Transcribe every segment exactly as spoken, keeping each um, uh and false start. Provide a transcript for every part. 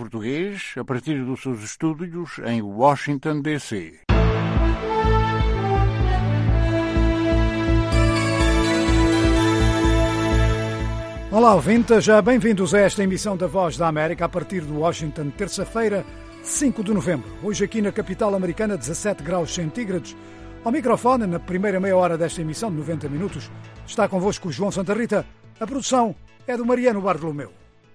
português a partir dos seus estúdios em Washington, D C Olá, ouvintes, já bem-vindos a esta emissão da Voz da América a partir de Washington, terça-feira, cinco de novembro. Hoje aqui na capital americana, dezassete graus centígrados. Ao microfone, na primeira meia hora desta emissão de noventa minutos, está convosco o João Santa Rita. A produção é do Mariano Bartolomeu.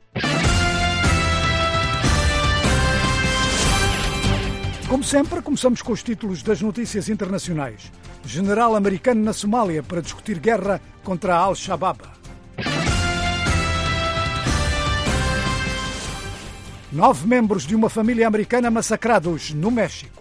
Como sempre, começamos com os títulos das notícias internacionais. General americano na Somália para discutir guerra contra a Al-Shabaab. Nove membros de uma família americana massacrados no México.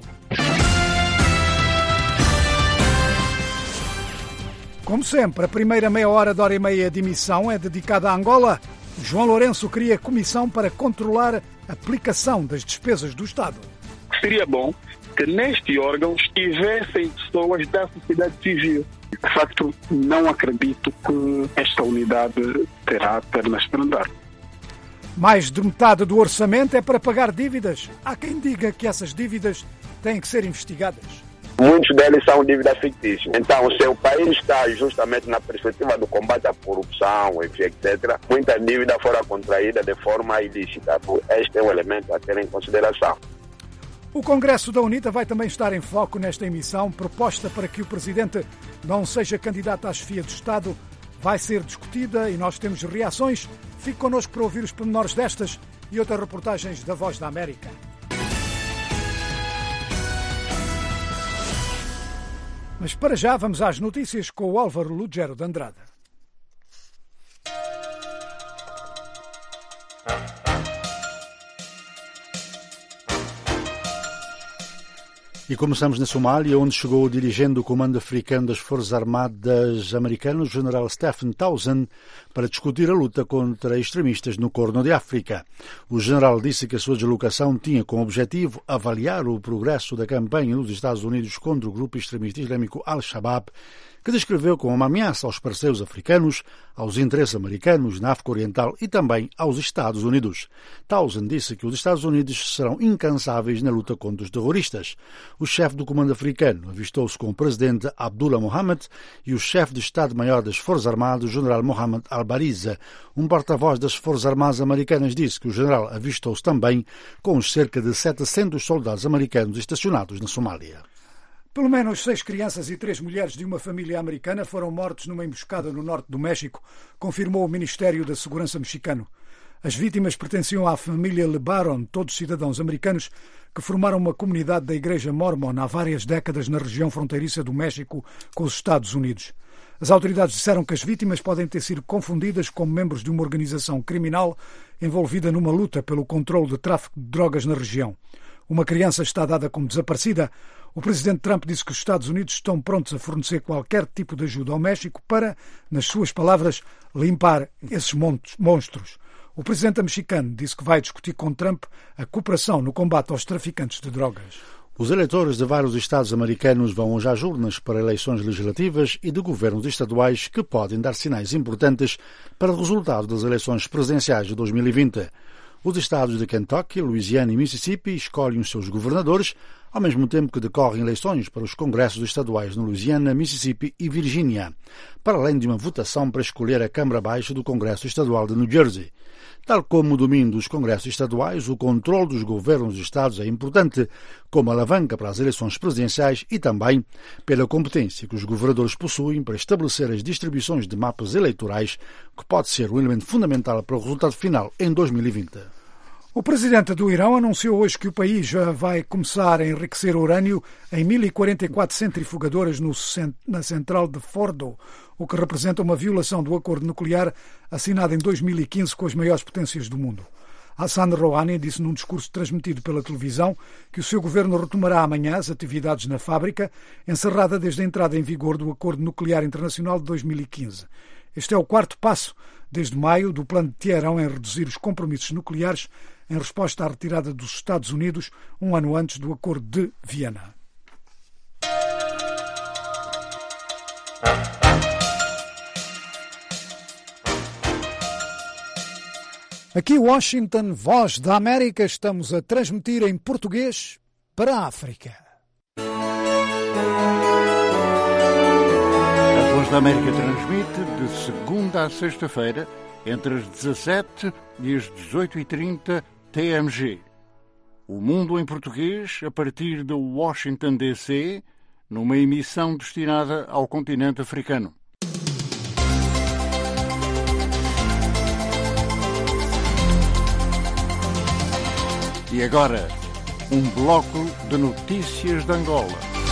Como sempre, a primeira meia hora de hora e meia de emissão é dedicada à Angola. João Lourenço cria comissão para controlar a aplicação das despesas do Estado. Seria bom que neste órgão estivessem pessoas da sociedade civil. De facto, não acredito que esta unidade terá pernas para andar. Mais de metade do orçamento é para pagar dívidas. Há quem diga que essas dívidas têm que ser investigadas. Muitos deles são dívidas fictícias. Então, se o país está justamente na perspectiva do combate à corrupção, etcétera, muita dívida fora contraída de forma ilícita. Este é um elemento a ter em consideração. O Congresso da UNITA vai também estar em foco nesta emissão. Proposta para que o Presidente não seja candidato à chefia do Estado vai ser discutida e nós temos reações. Fique connosco para ouvir os pormenores destas e outras reportagens da Voz da América. Mas para já vamos às notícias com o Álvaro Lugero de Andrade. E começamos na Somália, onde chegou o dirigente do Comando Africano das Forças Armadas americanas, o general Stephen Townsend, para discutir a luta contra extremistas no Corno de África. O general disse que a sua deslocação tinha como objetivo avaliar o progresso da campanha dos Estados Unidos contra o grupo extremista islâmico Al-Shabaab, que descreveu como uma ameaça aos parceiros africanos, aos interesses americanos na África Oriental e também aos Estados Unidos. Townsend disse que os Estados Unidos serão incansáveis na luta contra os terroristas. O chefe do Comando Africano avistou-se com o presidente Abdullah Mohamed e o chefe de Estado-Maior das Forças Armadas, o general Mohamed Al-Bariza. Um porta-voz das Forças Armadas americanas disse que o general avistou-se também com os cerca de setecentos soldados americanos estacionados na Somália. Pelo menos seis crianças e três mulheres de uma família americana foram mortos numa emboscada no norte do México, confirmou o Ministério da Segurança mexicano. As vítimas pertenciam à família LeBaron, todos cidadãos americanos, que formaram uma comunidade da Igreja Mormon há várias décadas na região fronteiriça do México com os Estados Unidos. As autoridades disseram que as vítimas podem ter sido confundidas como membros de uma organização criminal envolvida numa luta pelo controle de tráfico de drogas na região. Uma criança está dada como desaparecida. O presidente Trump disse que os Estados Unidos estão prontos a fornecer qualquer tipo de ajuda ao México para, nas suas palavras, limpar esses monstros. O presidente mexicano disse que vai discutir com Trump a cooperação no combate aos traficantes de drogas. Os eleitores de vários estados americanos vão hoje às urnas para eleições legislativas e de governos estaduais que podem dar sinais importantes para o resultado das eleições presidenciais de dois mil e vinte. Os estados de Kentucky, Louisiana e Mississippi escolhem os seus governadores, ao mesmo tempo que decorrem eleições para os congressos estaduais no Louisiana, Mississippi e Virgínia, para além de uma votação para escolher a Câmara Baixa do Congresso Estadual de New Jersey. Tal como o domínio dos congressos estaduais, o controle dos governos dos estados é importante como alavanca para as eleições presidenciais e também pela competência que os governadores possuem para estabelecer as distribuições de mapas eleitorais, que pode ser um elemento fundamental para o resultado final em dois mil e vinte. O presidente do Irão anunciou hoje que o país já vai começar a enriquecer urânio em mil e quarenta e quatro centrifugadoras no, na central de Fordo, o que representa uma violação do acordo nuclear assinado em dois mil e quinze com as maiores potências do mundo. Hassan Rouhani disse num discurso transmitido pela televisão que o seu governo retomará amanhã as atividades na fábrica, encerrada desde a entrada em vigor do Acordo Nuclear Internacional de dois mil e quinze. Este é o quarto passo, desde maio, do plano de Teherão em reduzir os compromissos nucleares em resposta à retirada dos Estados Unidos um ano antes do Acordo de Viena. Aqui Washington, Voz da América, estamos a transmitir em português para a África. A Voz da América transmite de segunda a sexta-feira, entre as dezassete e as dezoito e trinta T M G. O Mundo em Português, a partir de Washington, D C, numa emissão destinada ao continente africano. E agora, um bloco de notícias de Angola.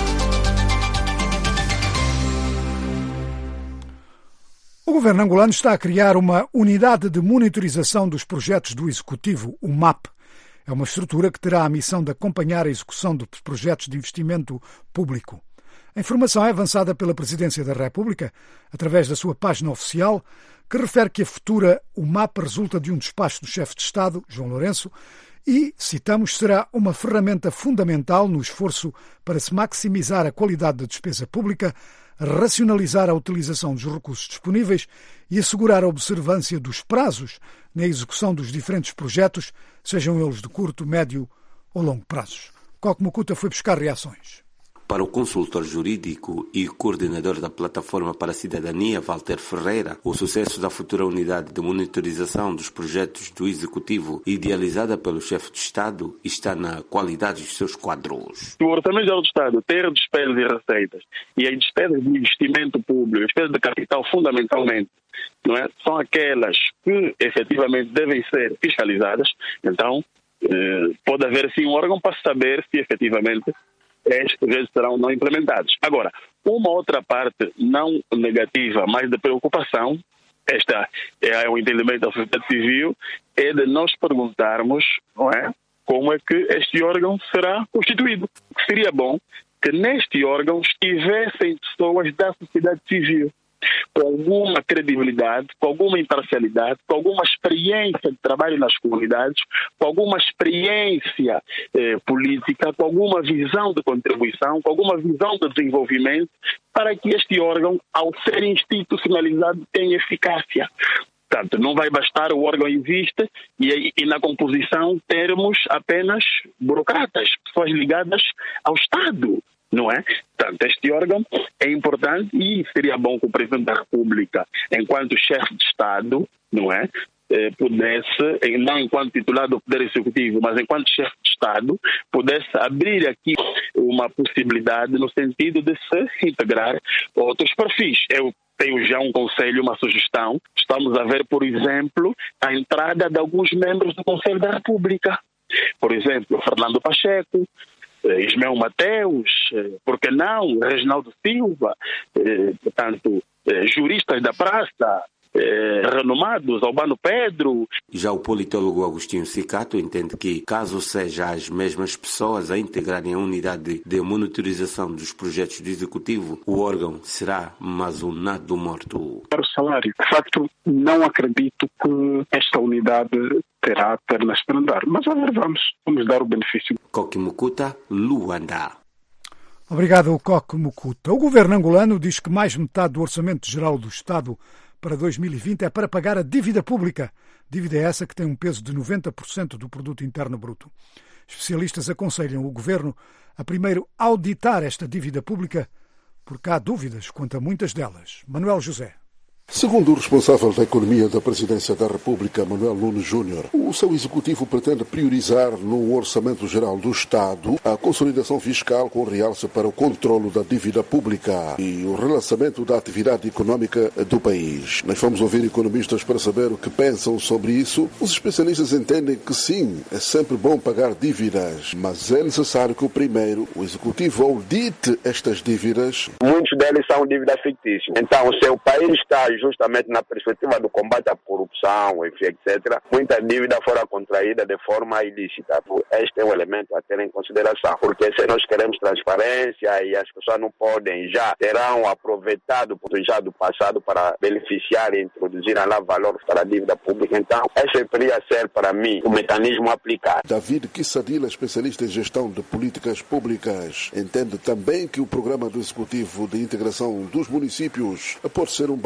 O governo angolano está a criar uma unidade de monitorização dos projetos do Executivo, o M A P. É uma estrutura que terá a missão de acompanhar a execução dos projetos de investimento público. A informação é avançada pela Presidência da República, através da sua página oficial, que refere que a futura o M A P resulta de um despacho do chefe de Estado, João Lourenço, e, citamos, será uma ferramenta fundamental no esforço para se maximizar a qualidade da despesa pública, racionalizar a utilização dos recursos disponíveis e assegurar a observância dos prazos na execução dos diferentes projetos, sejam eles de curto, médio ou longo prazos. Coque Mukuta foi buscar reações. Para o consultor jurídico e coordenador da Plataforma para a Cidadania, Walter Ferreira, o sucesso da futura unidade de monitorização dos projetos do Executivo, idealizada pelo chefe de Estado, está na qualidade dos seus quadros. O Orçamento Geral do Estado ter despesas e receitas, e as despesas de investimento público, despesas de capital fundamentalmente, não é? São aquelas que efetivamente devem ser fiscalizadas. Então, eh, pode haver sim um órgão para saber se efetivamente estes projetos serão não implementados. Agora, uma outra parte não negativa, mas de preocupação, esta é o entendimento da sociedade civil, é de nós perguntarmos, não é, como é que este órgão será constituído. Seria bom que neste órgão estivessem pessoas da sociedade civil, com alguma credibilidade, com alguma imparcialidade, com alguma experiência de trabalho nas comunidades, com alguma experiência eh, política, com alguma visão de contribuição, com alguma visão de desenvolvimento, para que este órgão, ao ser institucionalizado, tenha eficácia. Portanto, não vai bastar o órgão existe e, e na composição termos apenas burocratas, pessoas ligadas ao Estado. Não é? Portanto, este órgão é importante e seria bom que o Presidente da República, enquanto chefe de Estado, não é? Eh, pudesse, não enquanto titular do Poder Executivo, mas enquanto chefe de Estado, pudesse abrir aqui uma possibilidade no sentido de se integrar outros perfis. Eu tenho já um conselho, uma sugestão. Estamos a ver, por exemplo, a entrada de alguns membros do Conselho da República. Por exemplo, Fernando Pacheco, Ismael Mateus, por que não, Reginaldo Silva, eh, portanto, eh, juristas da praça, eh, renomados, Albano Pedro. Já o politólogo Agostinho Cicato entende que, caso sejam as mesmas pessoas a integrarem a unidade de monitorização dos projetos do Executivo, o órgão será mais um nado morto. Para o salário, de facto, não acredito que esta unidade terá pernas para andar, mas a ver, vamos, vamos dar o benefício. Coque Mukuta, Luanda. Obrigado, Coque Mukuta. O governo angolano diz que mais metade do Orçamento Geral do Estado para dois mil e vinte é para pagar a dívida pública. Dívida essa que tem um peso de noventa por cento do produto interno bruto. Especialistas aconselham o governo a primeiro auditar esta dívida pública, porque há dúvidas quanto a muitas delas. Manuel José. Segundo o responsável da Economia da Presidência da República, Manuel Nunes Júnior, o seu executivo pretende priorizar no Orçamento Geral do Estado a consolidação fiscal com realce para o controlo da dívida pública e o relançamento da atividade econômica do país. Nós vamos ouvir economistas para saber o que pensam sobre isso. Os especialistas entendem que sim, é sempre bom pagar dívidas, mas é necessário que o primeiro, o executivo, audite estas dívidas. Muitos deles são dívidas fictícias. Então, se o país está justamente na perspectiva do combate à corrupção, etcétera, muita dívida fora contraída de forma ilícita. Este é um elemento a ter em consideração, porque se nós queremos transparência e as pessoas não podem, já terão aproveitado já do passado para beneficiar e introduzir lá valores para a dívida pública. Então, esse deveria ser, para mim, o mecanismo aplicado. David Kissadila, especialista em gestão de políticas públicas, entende também que o programa do Executivo de Integração dos Municípios pode ser um balão de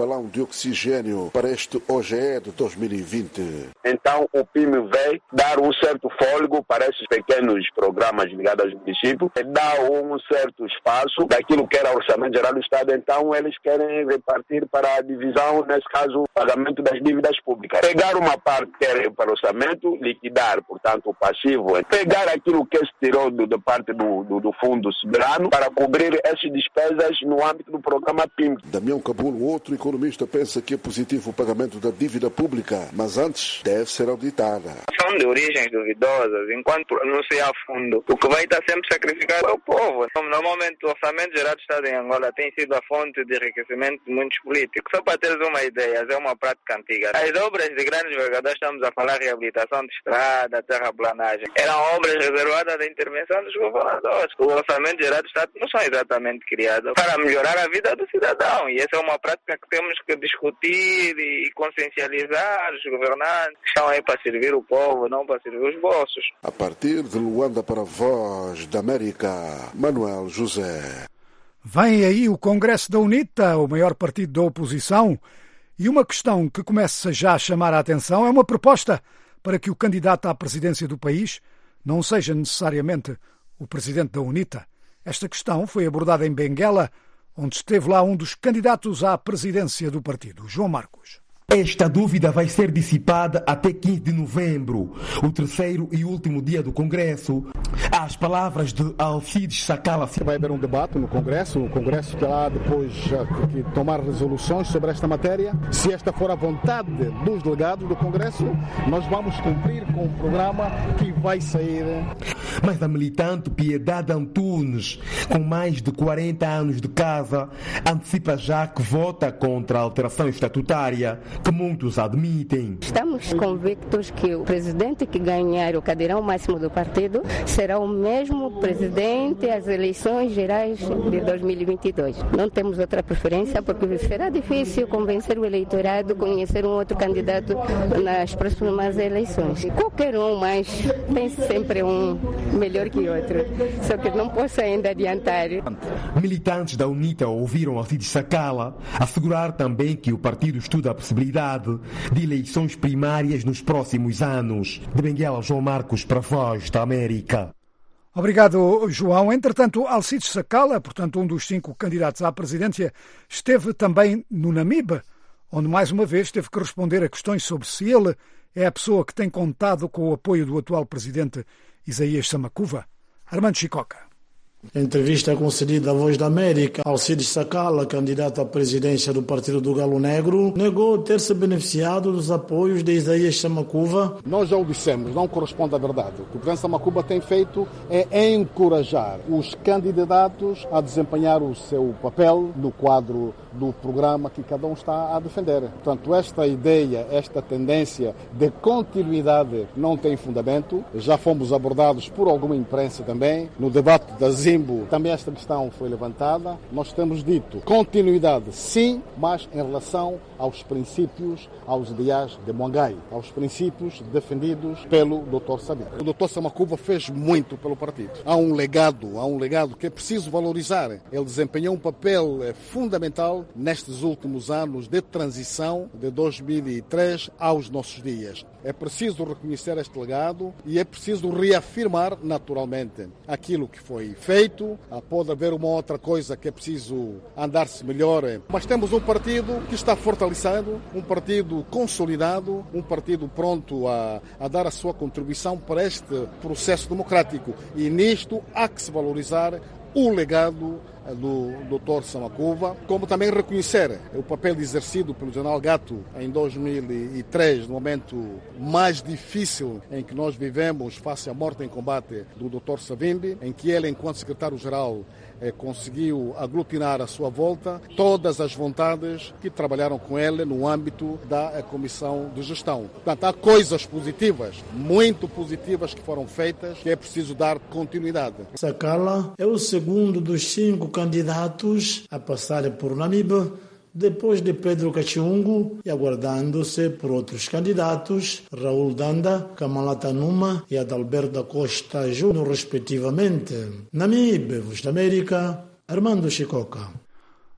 oxigênio para este O G E de dois mil e vinte. Então o P I M veio dar um certo fôlego para esses pequenos programas ligados aos municípios, dá um certo espaço daquilo que era o Orçamento Geral do Estado, então eles querem repartir para a divisão, nesse caso, o pagamento das dívidas públicas. Pegar uma parte que era para o orçamento, liquidar, portanto, o passivo, pegar aquilo que se tirou do, de parte do, do, do fundo soberano para cobrir essas despesas no âmbito do programa P I M. Damião Cabulo, outro economista, pensa que é positivo o pagamento da dívida pública, mas antes deve ser auditada. São de origens duvidosas, enquanto não se há fundo, o que vai estar sempre sacrificado é o povo. Normalmente o Orçamento Geral do Estado em Angola tem sido a fonte de enriquecimento de muitos políticos. Só para teres uma ideia, é uma prática antiga. As obras de grandes envergaduras, estamos a falar de reabilitação de estrada, terraplanagem, eram obras reservadas da intervenção dos governadores. O Orçamento Geral do Estado não são exatamente criados para melhorar a vida do cidadão, e essa é uma prática que temos que discutir e consciencializar os governantes que estão aí para servir o povo, não para servir os bolsos. A partir de Luanda para a Voz da América, Manuel José. Vem aí o Congresso da UNITA, o maior partido da oposição, e uma questão que começa já a chamar a atenção é uma proposta para que o candidato à presidência do país não seja necessariamente o presidente da UNITA. Esta questão foi abordada em Benguela, onde esteve lá um dos candidatos à presidência do partido, João Marcos. Esta dúvida vai ser dissipada até quinze de novembro, o terceiro e último dia do Congresso. As palavras de Alcides Sakala. Vai haver um debate no Congresso, o Congresso terá depois que tomar resoluções sobre esta matéria. Se esta for a vontade dos delegados do Congresso, nós vamos cumprir com o programa que vai sair. Mas a militante Piedade Antunes, com mais de quarenta anos de casa, antecipa já que vota contra a alteração estatutária, que muitos admitem. Estamos convictos que o presidente que ganhar o cadeirão máximo do partido será o mesmo presidente às eleições gerais de dois mil e vinte e dois. Não temos outra preferência, porque será difícil convencer o eleitorado a conhecer um outro candidato nas próximas eleições. Qualquer um, mas pense sempre um melhor que outro. Só que não posso ainda adiantar. Militantes da UNITA ouviram Alcides Sakala assegurar também que o partido estuda a possibilidade de eleições primárias nos próximos anos. De Benguela, João Marcos, para a Voz da América. Obrigado, João. Entretanto, Alcides Sakala, portanto um dos cinco candidatos à presidência, esteve também no Namibe, onde mais uma vez teve que responder a questões sobre se ele é a pessoa que tem contado com o apoio do atual presidente Isaías Samakuva. Armando Chicoca. Entrevista concedida à Voz da América, Alcides Sakala, candidato à presidência do Partido do Galo Negro, negou ter se beneficiado dos apoios de Isaías Samakuva. Nós já o dissemos, não corresponde à verdade. O que o presidente Samakuva tem feito é encorajar os candidatos a desempenhar o seu papel no quadro do programa que cada um está a defender. Portanto, esta ideia, esta tendência de continuidade não tem fundamento. Já fomos abordados por alguma imprensa também, no debate das também esta questão foi levantada. Nós temos dito continuidade sim, mas em relação aos princípios, aos ideais de Mongai, aos princípios defendidos pelo doutor Sabino. O doutor Samakuva fez muito pelo partido. Há um legado, há um legado que é preciso valorizar. Ele desempenhou um papel fundamental nestes últimos anos de transição de dois mil e três aos nossos dias. É preciso reconhecer este legado e é preciso reafirmar naturalmente aquilo que foi feito. Pode haver uma outra coisa que é preciso andar-se melhor, mas temos um partido que está fortalecido, um partido consolidado, um partido pronto a, a dar a sua contribuição para este processo democrático, e nisto há que se valorizar o legado do doutor Samakuva, como também reconhecer o papel exercido pelo general Gato em dois mil e três, no momento mais difícil em que nós vivemos face à morte em combate do doutor Savimbi, em que ele, enquanto secretário-geral, eh, conseguiu aglutinar à sua volta todas as vontades que trabalharam com ele no âmbito da eh, Comissão de Gestão. Portanto, há coisas positivas, muito positivas, que foram feitas, que é preciso dar continuidade. Sakala é o segundo dos cinco candidatos a passarem por Namibe, depois de Pedro Cachiungu, e aguardando-se por outros candidatos, Raul Danda, Kamalata Numa e Adalberto da Costa Júnior, respectivamente. Namibe, Voz da América, Armando Chicoca.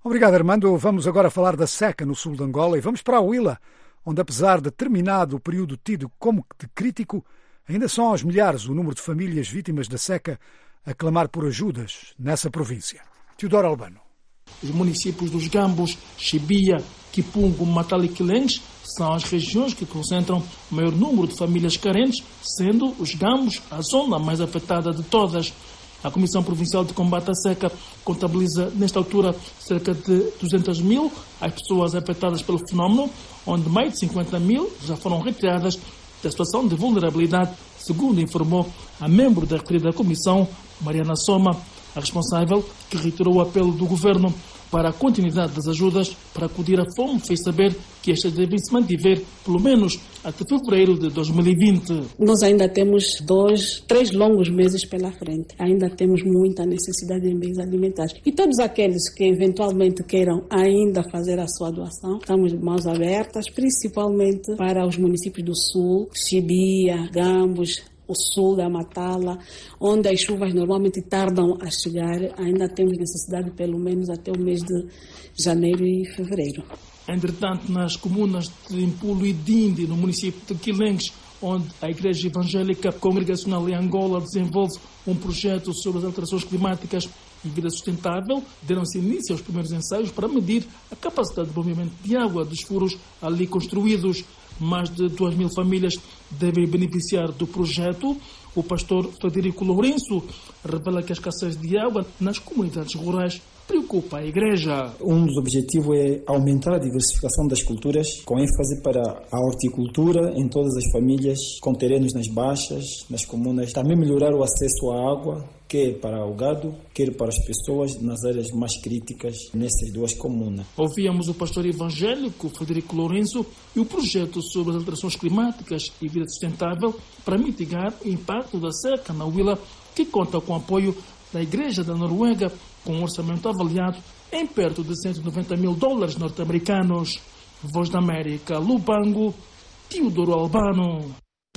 Obrigado, Armando. Vamos agora falar da seca no sul de Angola e vamos para a Huila, onde, apesar de terminado o período tido como de crítico, ainda são aos milhares o número de famílias vítimas da seca a clamar por ajudas nessa província. Teodoro Albano. Os municípios dos Gambos, Chibia, Kipungo, Matala e Quilengues são as regiões que concentram o maior número de famílias carentes, sendo os Gambos a zona mais afetada de todas. A Comissão Provincial de Combate à Seca contabiliza, nesta altura, cerca de duzentas mil as pessoas afetadas pelo fenómeno, onde mais de cinquenta mil já foram retiradas da situação de vulnerabilidade, segundo informou a membro da referida comissão, Mariana Soma, a responsável, que reiterou o apelo do governo para a continuidade das ajudas para acudir à fome, fez saber que estas devem se mantiver pelo menos até fevereiro de dois mil e vinte. Nós ainda temos dois, três longos meses pela frente. Ainda temos muita necessidade de bens alimentares. E todos aqueles que eventualmente queiram ainda fazer a sua doação, estamos de mãos abertas, principalmente para os municípios do sul, Chibia, Gambos, o sul da Matala, onde as chuvas normalmente tardam a chegar. Ainda temos necessidade pelo menos até o mês de janeiro e fevereiro. Entretanto, nas comunas de Impulo e Dindi, no município de Quilengues, onde a Igreja Evangélica Congregacional em Angola desenvolve um projeto sobre as alterações climáticas e vida sustentável, deram-se início aos primeiros ensaios para medir a capacidade de movimento de água dos furos ali construídos. Mais de duas mil famílias devem beneficiar do projeto. O pastor Frederico Lourenço revela que a escassez de água nas comunidades rurais preocupa a Igreja. Um dos objetivos é aumentar a diversificação das culturas, com ênfase para a horticultura em todas as famílias, com terrenos nas baixas, nas comunas. Também melhorar o acesso à água, quer para o gado, quer para as pessoas nas áreas mais críticas nessas duas comunas. Ouvíamos o pastor evangélico Frederico Lourenço e o projeto sobre as alterações climáticas e vida sustentável para mitigar o impacto da seca na Huila, que conta com o apoio da Igreja da Noruega, com um orçamento avaliado em perto de cento e noventa mil dólares norte-americanos. Voz da América, Lubango, Teodoro Albano.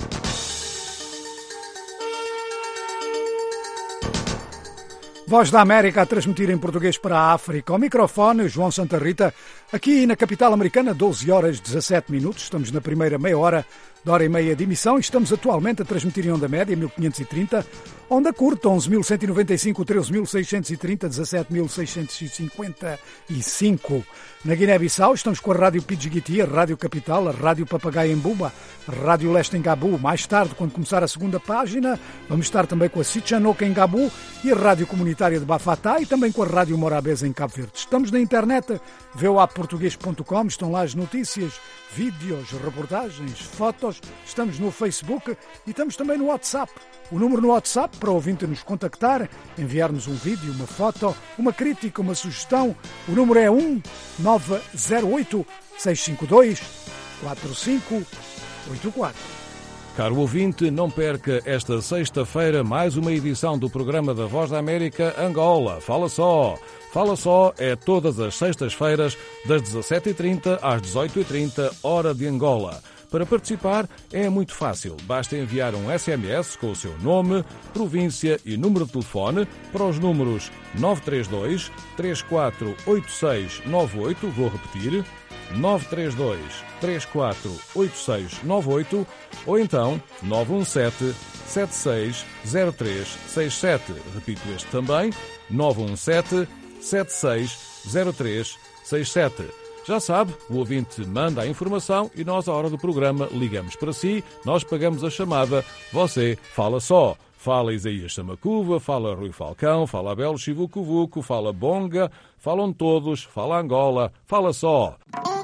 Voz da América a transmitir em português para a África. Ao microfone, João Santa Rita, aqui na capital americana, doze horas e dezassete minutos. Estamos na primeira meia hora da hora e meia de emissão e estamos atualmente a transmitir em onda média mil quinhentos e trinta, onda curta onze mil cento e noventa e cinco, treze mil seiscentos e trinta, dezassete mil seiscentos e cinquenta e cinco. Na Guiné-Bissau estamos com a Rádio Pidjigiti, a Rádio Capital, a Rádio Papagaio em Buba, a Rádio Leste em Gabu. Mais tarde, quando começar a segunda página, vamos estar também com a Sichanoca em Gabu e a Rádio Comunitária de Bafatá e também com a Rádio Morabeza em Cabo Verde. Estamos na internet, v o a português ponto com, estão lá as notícias, vídeos, reportagens, fotos. Estamos no Facebook e estamos também no WhatsApp. O número no WhatsApp para o ouvinte nos contactar, enviar-nos um vídeo, uma foto, uma crítica, uma sugestão. O número é um nove zero oito, seis cinco dois, quatro cinco oito quatro. Caro ouvinte, não perca esta sexta-feira mais uma edição do programa da Voz da América Angola. Fala só! Fala só é todas as sextas-feiras, das dezassete e trinta às dezoito e trinta, hora de Angola. Para participar é muito fácil. Basta enviar um S M S com o seu nome, província e número de telefone para os números nove três dois, três quatro oito seis nove oito, vou repetir, nove três dois, três quatro oito seis nove oito ou então nove um sete, sete seis zero três seis sete. Repito este também, nove um sete, sete seis zero três seis sete. Já sabe, o ouvinte manda a informação e nós, à hora do programa, ligamos para si, nós pagamos a chamada, você fala só. Fala Isaías Samacuva, fala Rui Falcão, fala Abel Chivucovuco, fala Bonga, falam todos, fala Angola, fala só.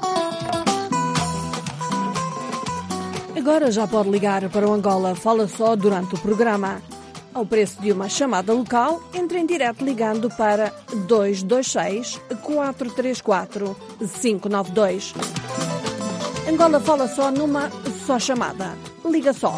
Agora já pode ligar para o Angola Fala Só durante o programa. Ao preço de uma chamada local, entre em direto ligando para dois dois seis, quatro três quatro, cinco nove dois. Angola Fala Só numa só chamada. Liga só.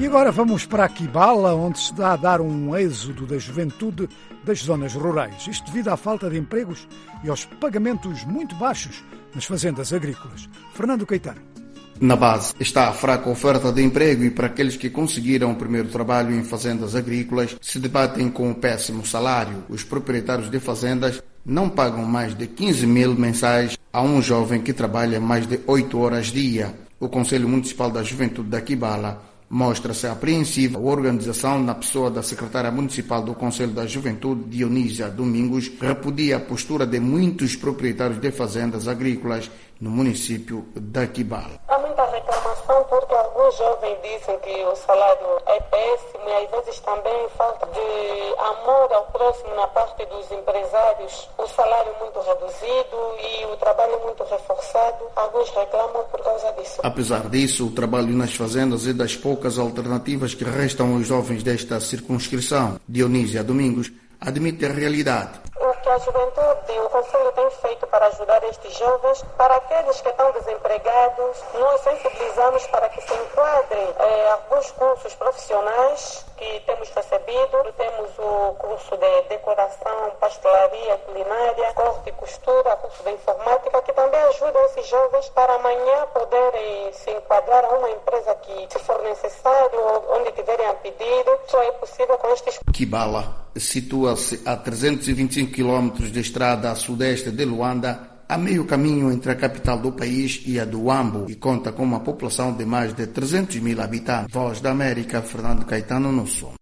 agora vamos para Kibala, onde se dá a dar um êxodo da juventude das zonas rurais. Isto devido à falta de empregos e aos pagamentos muito baixos nas fazendas agrícolas. Fernando Caetano. Na base está a fraca oferta de emprego e para aqueles que conseguiram o primeiro trabalho em fazendas agrícolas se debatem com um péssimo salário. Os proprietários de fazendas não pagam mais de quinze mil mensais a um jovem que trabalha mais de oito horas dia. O Conselho Municipal da Juventude da Kibala mostra-se apreensiva. A organização, na pessoa da secretária municipal do Conselho da Juventude, Dionísia Domingos, repudia a postura de muitos proprietários de fazendas agrícolas no município da Kibala. Há muita reclamação porque alguns jovens dizem que o salário é péssimo e às vezes também falta de amor ao próximo na parte dos empresários. O salário muito reduzido e o trabalho muito reforçado. Alguns reclamam por causa disso. Apesar disso, o trabalho nas fazendas é das poucas alternativas que restam aos jovens desta circunscrição. Dionísia Domingos admite a realidade. O que a juventude e o Conselho tem feito para ajudar estes jovens, para aqueles que estão desempregados, nós sensibilizamos para que se enquadrem eh, alguns cursos profissionais que temos recebido. Temos o curso de decoração, pastelaria, culinária, corte e costura, curso de informática, que também ajuda esses jovens para amanhã poderem se enquadrar a uma empresa que, se for necessário, onde tiverem a pedir, só é possível com estes. Kibala situa-se a trezentos e vinte e cinco quilómetros de estrada a sudeste de Luanda, a meio caminho entre a capital do país e a do Huambo, e conta com uma população de mais de trezentos mil habitantes. Voz da América, Fernando Caetano, no som.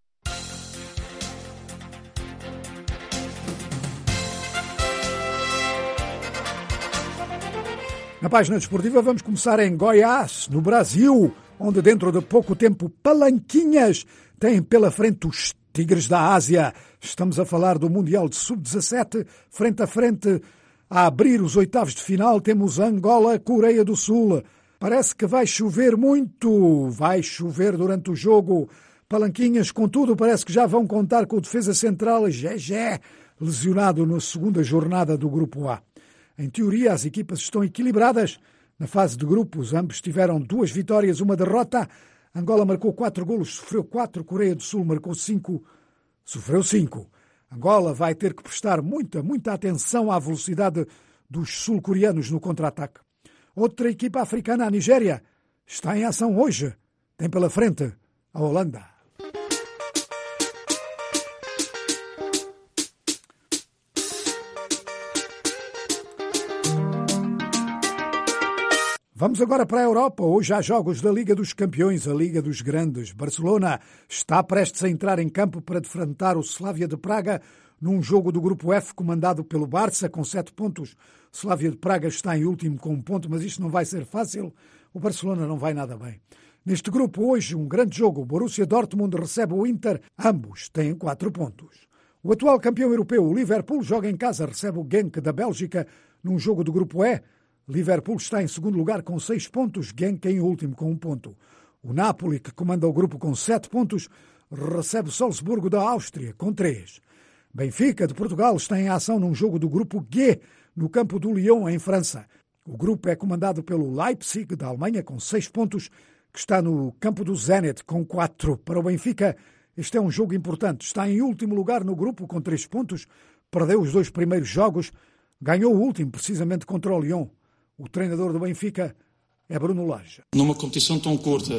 Na página desportiva vamos começar em Goiás, no Brasil, onde dentro de pouco tempo Palanquinhas tem pela frente os Tigres da Ásia. Estamos a falar do Mundial de sub dezassete, frente a frente. A abrir os oitavos de final temos Angola, Coreia do Sul. Parece que vai chover muito, vai chover durante o jogo. Palanquinhas, contudo, parece que já vão contar com o defesa central Gegé, lesionado na segunda jornada do Grupo A. Em teoria, as equipas estão equilibradas. Na fase de grupos, ambos tiveram duas vitórias, uma derrota. Angola marcou quatro golos, sofreu quatro. Coreia do Sul marcou cinco, sofreu cinco. Angola vai ter que prestar muita, muita atenção à velocidade dos sul-coreanos no contra-ataque. Outra equipa africana, a Nigéria, está em ação hoje. Tem pela frente a Holanda. Vamos agora para a Europa. Hoje há jogos da Liga dos Campeões, a Liga dos Grandes. Barcelona está prestes a entrar em campo para defrontar o Slavia de Praga num jogo do Grupo F comandado pelo Barça com sete pontos. O Slavia de Praga está em último com um ponto, mas isto não vai ser fácil. O Barcelona não vai nada bem. Neste grupo, hoje, um grande jogo. O Borussia Dortmund recebe o Inter. Ambos têm quatro pontos. O atual campeão europeu, o Liverpool, joga em casa, recebe o Genk da Bélgica num jogo do Grupo E. Liverpool está em segundo lugar com seis pontos, Genk em último com um ponto. O Napoli, que comanda o grupo com sete pontos, recebe o Salzburgo da Áustria com três. Benfica, de Portugal, está em ação num jogo do grupo G, no campo do Lyon, em França. O grupo é comandado pelo Leipzig, da Alemanha, com seis pontos, que está no campo do Zenit, com quatro. Para o Benfica, este é um jogo importante. Está em último lugar no grupo, com três pontos, perdeu os dois primeiros jogos, ganhou o último, precisamente contra o Lyon. O treinador do Benfica é Bruno Lage. Numa competição tão curta,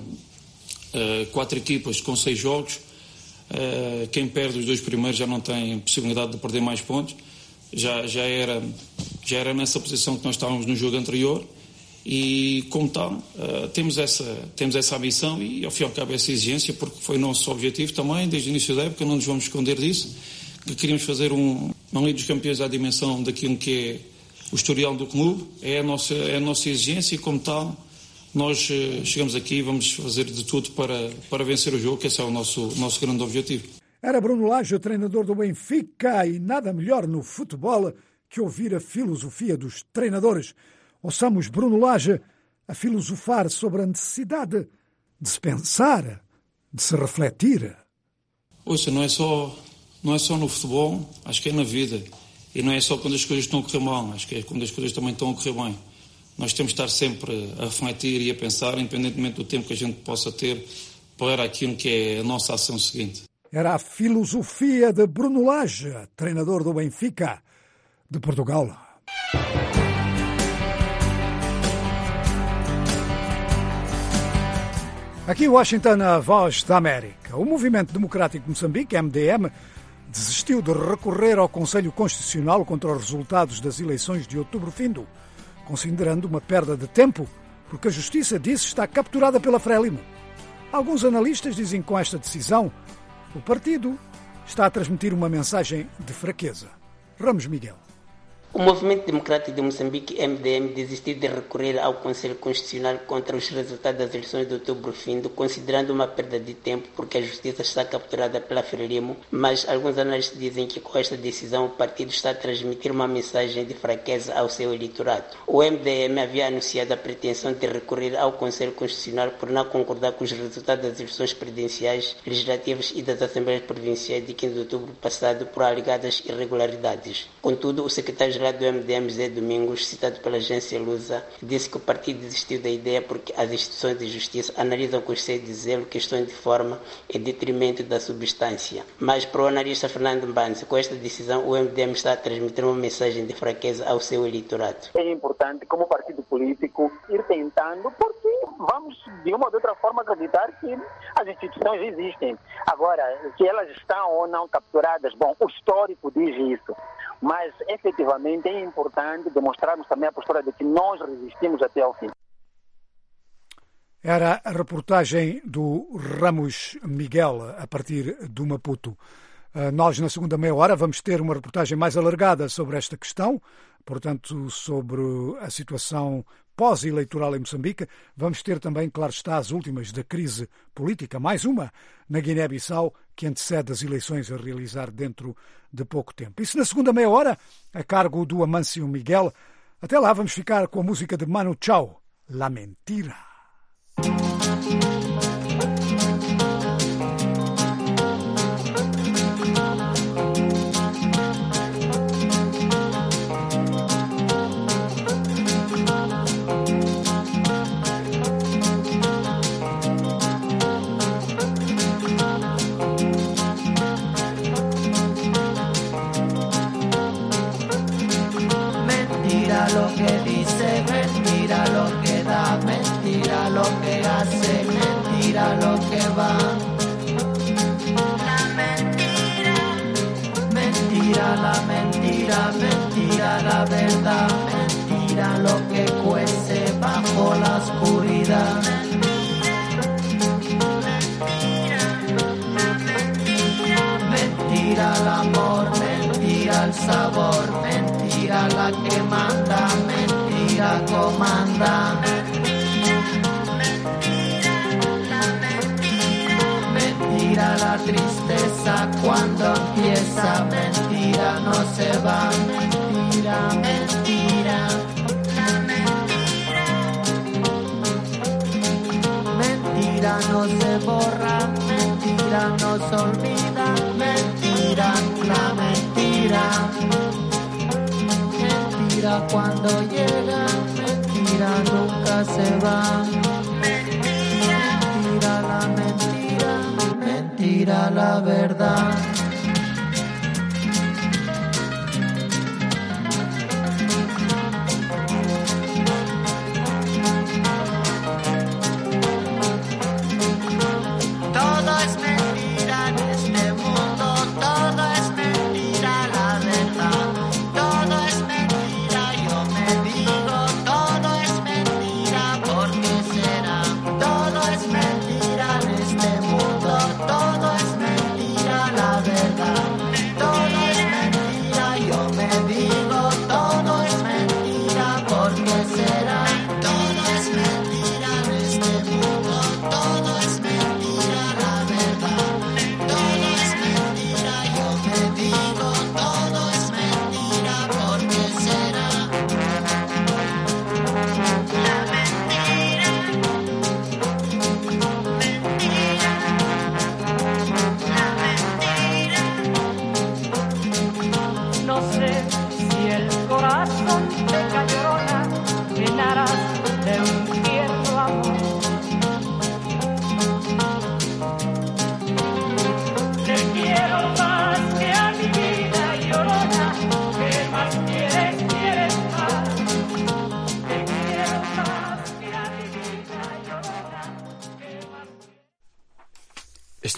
quatro equipas com seis jogos, quem perde os dois primeiros já não tem possibilidade de perder mais pontos. Já, já, era, já era nessa posição que nós estávamos no jogo anterior e, como tal, temos essa, temos essa ambição e, ao fim e ao cabo, essa exigência, porque foi o nosso objetivo também, desde o início da época, não nos vamos esconder disso, que queríamos fazer um, uma Liga dos Campeões à dimensão daquilo que é o historial do clube, é a nossa, é a nossa exigência e, como tal, nós uh, chegamos aqui e vamos fazer de tudo para, para vencer o jogo, que esse é o nosso, nosso grande objetivo. Era Bruno Lage, o treinador do Benfica, e nada melhor no futebol que ouvir a filosofia dos treinadores. Ouçamos Bruno Lage a filosofar sobre a necessidade de se pensar, de se refletir. Ouça, não é só, não é só no futebol, acho que é na vida. E não é só quando as coisas estão a correr mal, acho que é quando as coisas também estão a correr bem. Nós temos de estar sempre a refletir e a pensar, independentemente do tempo que a gente possa ter para aquilo que é a nossa ação seguinte. Era a filosofia de Bruno Lage, treinador do Benfica de Portugal. Aqui em Washington, a Voz da América. O Movimento Democrático de Moçambique, M D M, desistiu de recorrer ao Conselho Constitucional contra os resultados das eleições de outubro findo, considerando uma perda de tempo, porque a Justiça disse está capturada pela Frelimo. Alguns analistas dizem que com esta decisão, o partido está a transmitir uma mensagem de fraqueza. Ramos Miguel. O Movimento Democrático de Moçambique, M D M, desistiu de recorrer ao Conselho Constitucional contra os resultados das eleições de outubro findo, considerando uma perda de tempo porque a Justiça está capturada pela Frelimo, mas alguns analistas dizem que com esta decisão o partido está a transmitir uma mensagem de fraqueza ao seu eleitorado. O M D M havia anunciado a pretensão de recorrer ao Conselho Constitucional por não concordar com os resultados das eleições presidenciais, legislativas e das Assembleias Provinciais de quinze de outubro passado por alegadas irregularidades. Contudo, o secretário do M D M, Zé Domingos, citado pela agência Lusa, disse que o partido desistiu da ideia porque as instituições de justiça analisam com excesso de zelo questões de forma em detrimento da substância. Mas para o analista Fernando Mbanzi, com esta decisão o M D M está a transmitir uma mensagem de fraqueza ao seu eleitorado. É importante, como partido político, ir tentando, porque vamos, de uma ou de outra forma, acreditar que as instituições existem. Agora, se elas estão ou não capturadas, bom, o histórico diz isso. Mas, efetivamente, é importante demonstrarmos também a postura de que nós resistimos até ao fim. Era a reportagem do Ramos Miguel, a partir do Maputo. Nós, na segunda meia hora, vamos ter uma reportagem mais alargada sobre esta questão, portanto, sobre a situação pós-eleitoral em Moçambique. Vamos ter também, claro está, as últimas da crise política, mais uma na Guiné-Bissau, que antecede as eleições a realizar dentro de pouco tempo. Isso na segunda meia hora, a cargo do Amâncio Miguel. Até lá vamos ficar com a música de Manu Chao, La Mentira. Lo que dice, mentira lo que da, mentira lo que hace, mentira lo que va. La mentira, mentira la mentira, mentira la verdad, mentira lo que cuece bajo la oscuridad. Mentira el amor, mentira el sabor, mentira la que manda, mentira comanda. Mentira la tristeza cuando empieza, mentira no se va, mentira, mentira. Mentira no se borra, mentira no se olvida, mentira, la mentira. Mentira cuando llega, mentira nunca se va. Mentira, mentira la mentira, mentira la verdad. Todo es mentira en este mundo, todo es mentira la verdad. Todo es mentira, yo me digo, todo es mentira, ¿por qué será? Todo es mentira en este mundo, todo es mentira la verdad.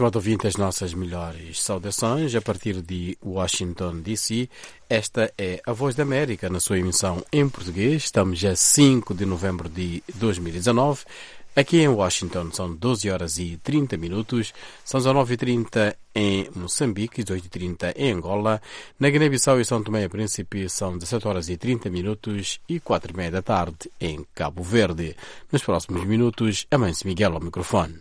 estimado ouvinte, as nossas melhores saudações a partir de Washington, D C. Esta é a Voz da América na sua emissão em português. Estamos a cinco de novembro de dois mil e dezanove. Aqui em Washington são doze horas e trinta minutos, são dezenove e trinta em Moçambique, dezoito e trinta em Angola, na Guiné-Bissau e São Tomé e Príncipe são dezassete horas e trinta minutos e quatro e meia da tarde em Cabo Verde. Nos próximos minutos, Amâncio Miguel ao microfone.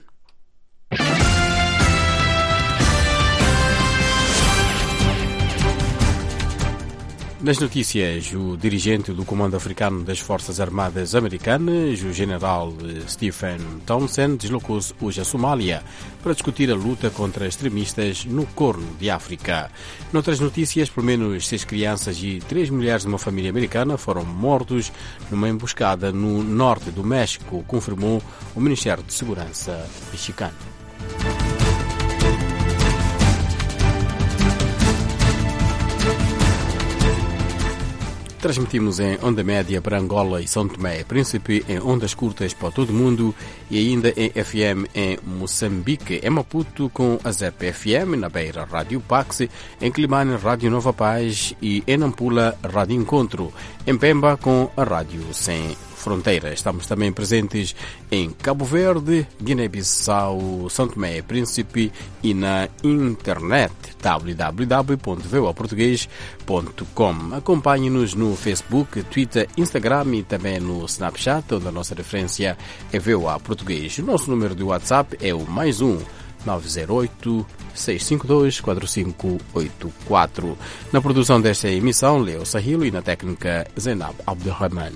Nas notícias, o dirigente do Comando Africano das Forças Armadas Americanas, o general Stephen Townsend, deslocou-se hoje à Somália para discutir a luta contra extremistas no Corno de África. Noutras notícias, pelo menos seis crianças e três mulheres de uma família americana foram mortos numa emboscada no norte do México, confirmou o Ministério de Segurança mexicano. Transmitimos em onda média para Angola e São Tomé e Príncipe, em ondas curtas para todo o mundo e ainda em F M em Moçambique, em Maputo com a Z P F M, na Beira Rádio Pax, em Climane Rádio Nova Paz e em Nampula Rádio Encontro, em Pemba com a Rádio Sem Fronteira. Estamos também presentes em Cabo Verde, Guiné-Bissau, São Tomé e Príncipe e na internet w w w ponto v o a português ponto com. Acompanhe-nos no Facebook, Twitter, Instagram e também no Snapchat, onde a nossa referência é V O A Português. O nosso número de WhatsApp é o mais um nove zero oito, seis cinco dois, quatro cinco oito quatro. Na produção desta emissão, Leo Sahilo e na técnica Zainab Abdelrahman.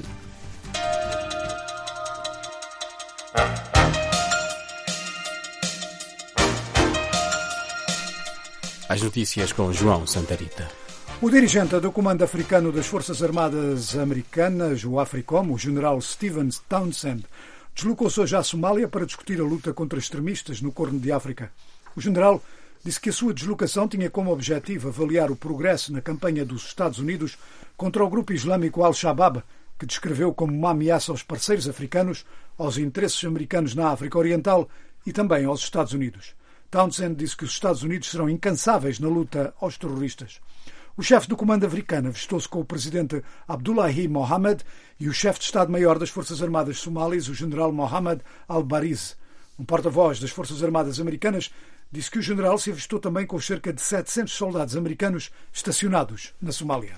As notícias com João Santarita. O dirigente do Comando Africano das Forças Armadas Americanas, o AFRICOM, o general Stephen Townsend, deslocou-se hoje à Somália para discutir a luta contra extremistas no Corno de África. O general disse que a sua deslocação tinha como objetivo avaliar o progresso na campanha dos Estados Unidos contra o grupo islâmico Al-Shabaab, que descreveu como uma ameaça aos parceiros africanos, aos interesses americanos na África Oriental e também aos Estados Unidos. Townsend disse que os Estados Unidos serão incansáveis na luta aos terroristas. O chefe do Comando Africano avistou-se com o presidente Abdullahi Mohamed e o chefe de Estado-Maior das Forças Armadas Somálias, o general Mohamed Al-Bariz. Um porta-voz das Forças Armadas Americanas disse que o general se avistou também com cerca de setecentos soldados americanos estacionados na Somália.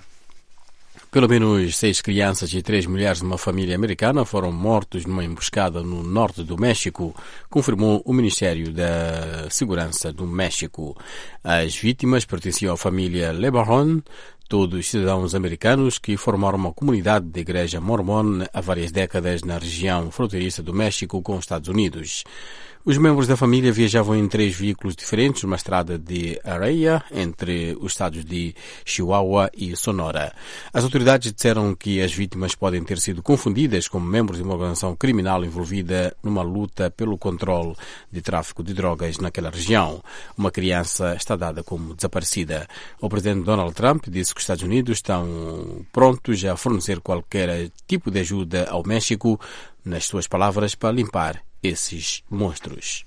Pelo menos seis crianças e três mulheres de uma família americana foram mortos numa emboscada no norte do México, confirmou o Ministério da Segurança do México. As vítimas pertenciam à família LeBaron, todos cidadãos americanos que formaram uma comunidade de igreja mormon há várias décadas na região fronteiriça do México com os Estados Unidos. Os membros da família viajavam em três veículos diferentes numa estrada de areia entre os estados de Chihuahua e Sonora. As autoridades disseram que as vítimas podem ter sido confundidas como membros de uma organização criminal envolvida numa luta pelo controle de tráfico de drogas naquela região. Uma criança está dada como desaparecida. O presidente Donald Trump disse que os Estados Unidos estão prontos a fornecer qualquer tipo de ajuda ao México, nas suas palavras, para limpar esses monstros.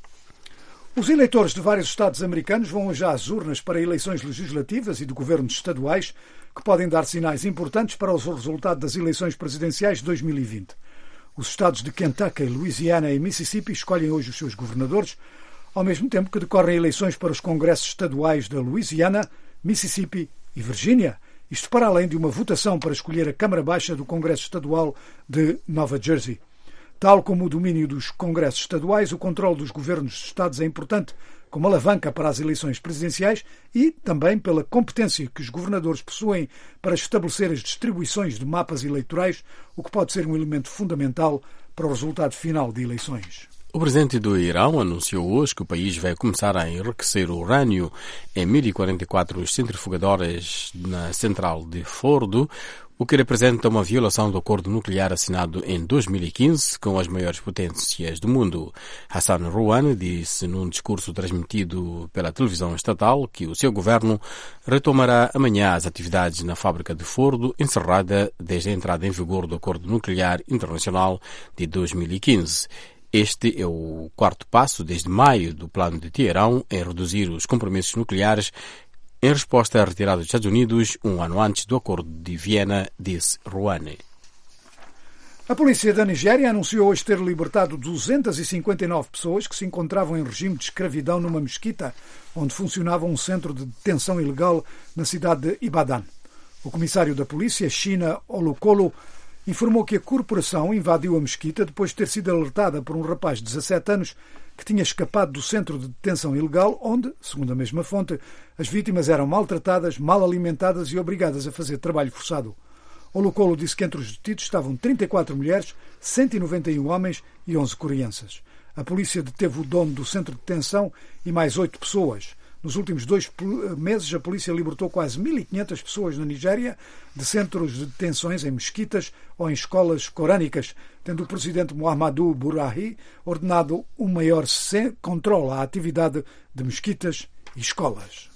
Os eleitores de vários estados americanos vão hoje às urnas para eleições legislativas e de governos estaduais que podem dar sinais importantes para o resultado das eleições presidenciais de dois mil e vinte. Os estados de Kentucky, Louisiana e Mississippi escolhem hoje os seus governadores, ao mesmo tempo que decorrem eleições para os congressos estaduais da Louisiana, Mississippi e Virgínia, isto para além de uma votação para escolher a Câmara Baixa do Congresso Estadual de Nova Jersey. Tal como o domínio dos congressos estaduais, o controle dos governos de estados é importante como alavanca para as eleições presidenciais e também pela competência que os governadores possuem para estabelecer as distribuições de mapas eleitorais, o que pode ser um elemento fundamental para o resultado final de eleições. O presidente do Irão anunciou hoje que o país vai começar a enriquecer o urânio em mil e quarenta e quatro centrifugadoras na central de Fordo, o que representa uma violação do acordo nuclear assinado em dois mil e quinze com as maiores potências do mundo. Hassan Rouhani disse num discurso transmitido pela televisão estatal que o seu governo retomará amanhã as atividades na fábrica de Fordo, encerrada desde a entrada em vigor do acordo nuclear internacional de dois mil e quinze. Este é o quarto passo desde maio do plano de Teherão em reduzir os compromissos nucleares em resposta à retirada dos Estados Unidos um ano antes do Acordo de Viena, disse Rouhani. A polícia da Nigéria anunciou hoje ter libertado duzentas e cinquenta e nove pessoas que se encontravam em regime de escravidão numa mesquita onde funcionava um centro de detenção ilegal na cidade de Ibadan. O comissário da polícia, Shina Olukolo, informou que a corporação invadiu a mesquita depois de ter sido alertada por um rapaz de dezassete anos que tinha escapado do centro de detenção ilegal onde, segundo a mesma fonte, as vítimas eram maltratadas, mal alimentadas e obrigadas a fazer trabalho forçado. Olukolo disse que entre os detidos estavam trinta e quatro mulheres, cento e noventa e um homens e onze crianças. A polícia deteve o dono do centro de detenção e mais oito pessoas. Nos últimos dois meses, a polícia libertou quase mil e quinhentas pessoas na Nigéria de centros de detenções em mesquitas ou em escolas corânicas, tendo o presidente Muhammadu Buhari ordenado um maior controle à atividade de mesquitas e escolas.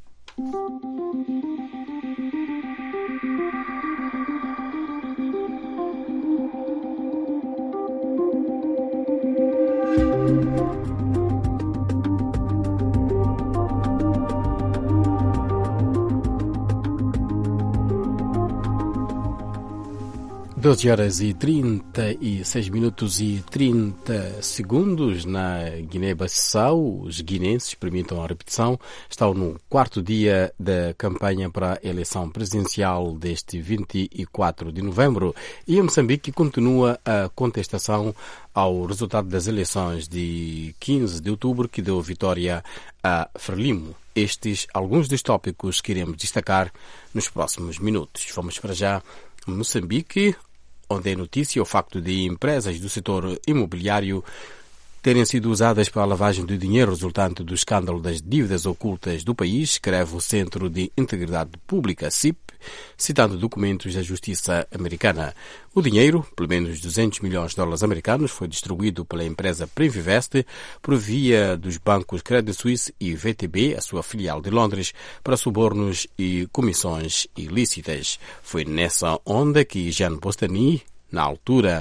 doze horas e trinta e seis minutos e trinta segundos na Guiné-Bissau. Os guinenses, permitam a repetição, estão no quarto dia da campanha para a eleição presidencial deste vinte e quatro de novembro e em Moçambique continua a contestação ao resultado das eleições de quinze de outubro que deu vitória a Frelimo. Estes alguns dos tópicos que iremos destacar nos próximos minutos. Vamos para já a Moçambique, onde é notícia o facto de empresas do setor imobiliário terem sido usadas para a lavagem de dinheiro resultante do escândalo das dívidas ocultas do país, escreve o Centro de Integridade Pública, C I P, citando documentos da Justiça americana. O dinheiro, pelo menos duzentos milhões de dólares americanos, foi distribuído pela empresa Primvest por via dos bancos Credit Suisse e V T B, a sua filial de Londres, para subornos e comissões ilícitas. Foi nessa onda que Jean Bostani, na altura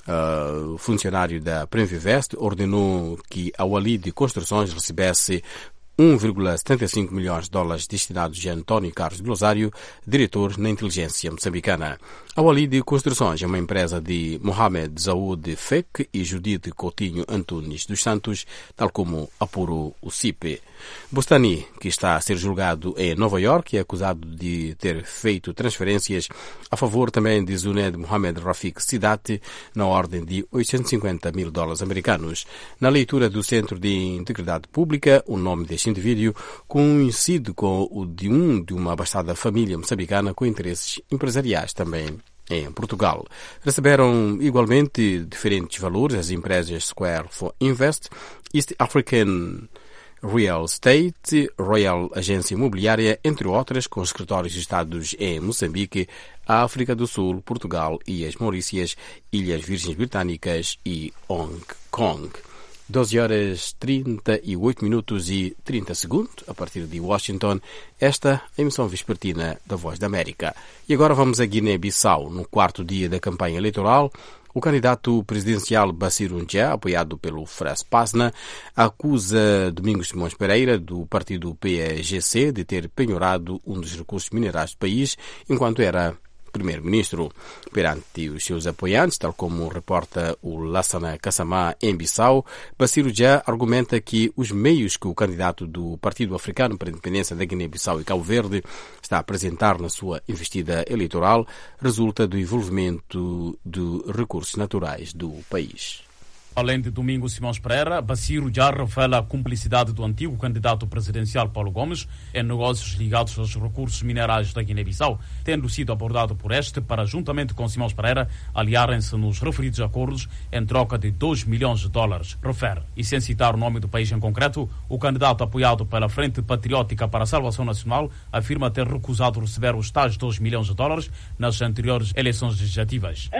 Uh, funcionário da Primvest, ordenou que a Wali de Construções recebesse um vírgula setenta e cinco milhões de dólares destinados a António Carlos de Rosário, diretor na inteligência moçambicana. A Wali de Construções é uma empresa de Mohamed Zaoud Fek e Judite Coutinho Antunes dos Santos, tal como apurou o C I P. Bostani, que está a ser julgado em Nova York, é acusado de ter feito transferências a favor também de Zuned Mohamed Rafik Sidati na ordem de oitocentos e cinquenta mil dólares americanos. Na leitura do Centro de Integridade Pública, o nome deste indivíduo coincide com o de um de uma abastada família moçambicana com interesses empresariais também em Portugal. Receberam igualmente diferentes valores as empresas Square for Invest, East African Real Estate, Royal Agência Imobiliária, entre outras, com escritórios listados em Moçambique, África do Sul, Portugal e as Maurícias, Ilhas Virgens Britânicas e Hong Kong. doze horas trinta e oito minutos e trinta segundos, a partir de Washington, esta é a emissão vespertina da Voz da América. E agora vamos a Guiné-Bissau. No quarto dia da campanha eleitoral, o candidato presidencial Bassirou Njia, apoiado pelo Frespasna, acusa Domingos Simões Pereira, do partido P A G C, de ter penhorado um dos recursos minerais do país enquanto era primeiro-ministro. Perante os seus apoiantes, tal como reporta o Lassana Kassamá em Bissau, Bassirou Njia argumenta que os meios que o candidato do Partido Africano para a Independência da Guiné-Bissau e Cabo Verde está a apresentar na sua investida eleitoral resulta do envolvimento de recursos naturais do país. Além de Domingos Simões Pereira, Bassirou Njia revela a cumplicidade do antigo candidato presidencial Paulo Gomes em negócios ligados aos recursos minerais da Guiné-Bissau, tendo sido abordado por este para, juntamente com Simões Pereira, aliarem-se nos referidos acordos em troca de dois milhões de dólares, refere. E sem citar o nome do país em concreto, o candidato apoiado pela Frente Patriótica para a Salvação Nacional afirma ter recusado receber os tais dois milhões de dólares nas anteriores eleições legislativas.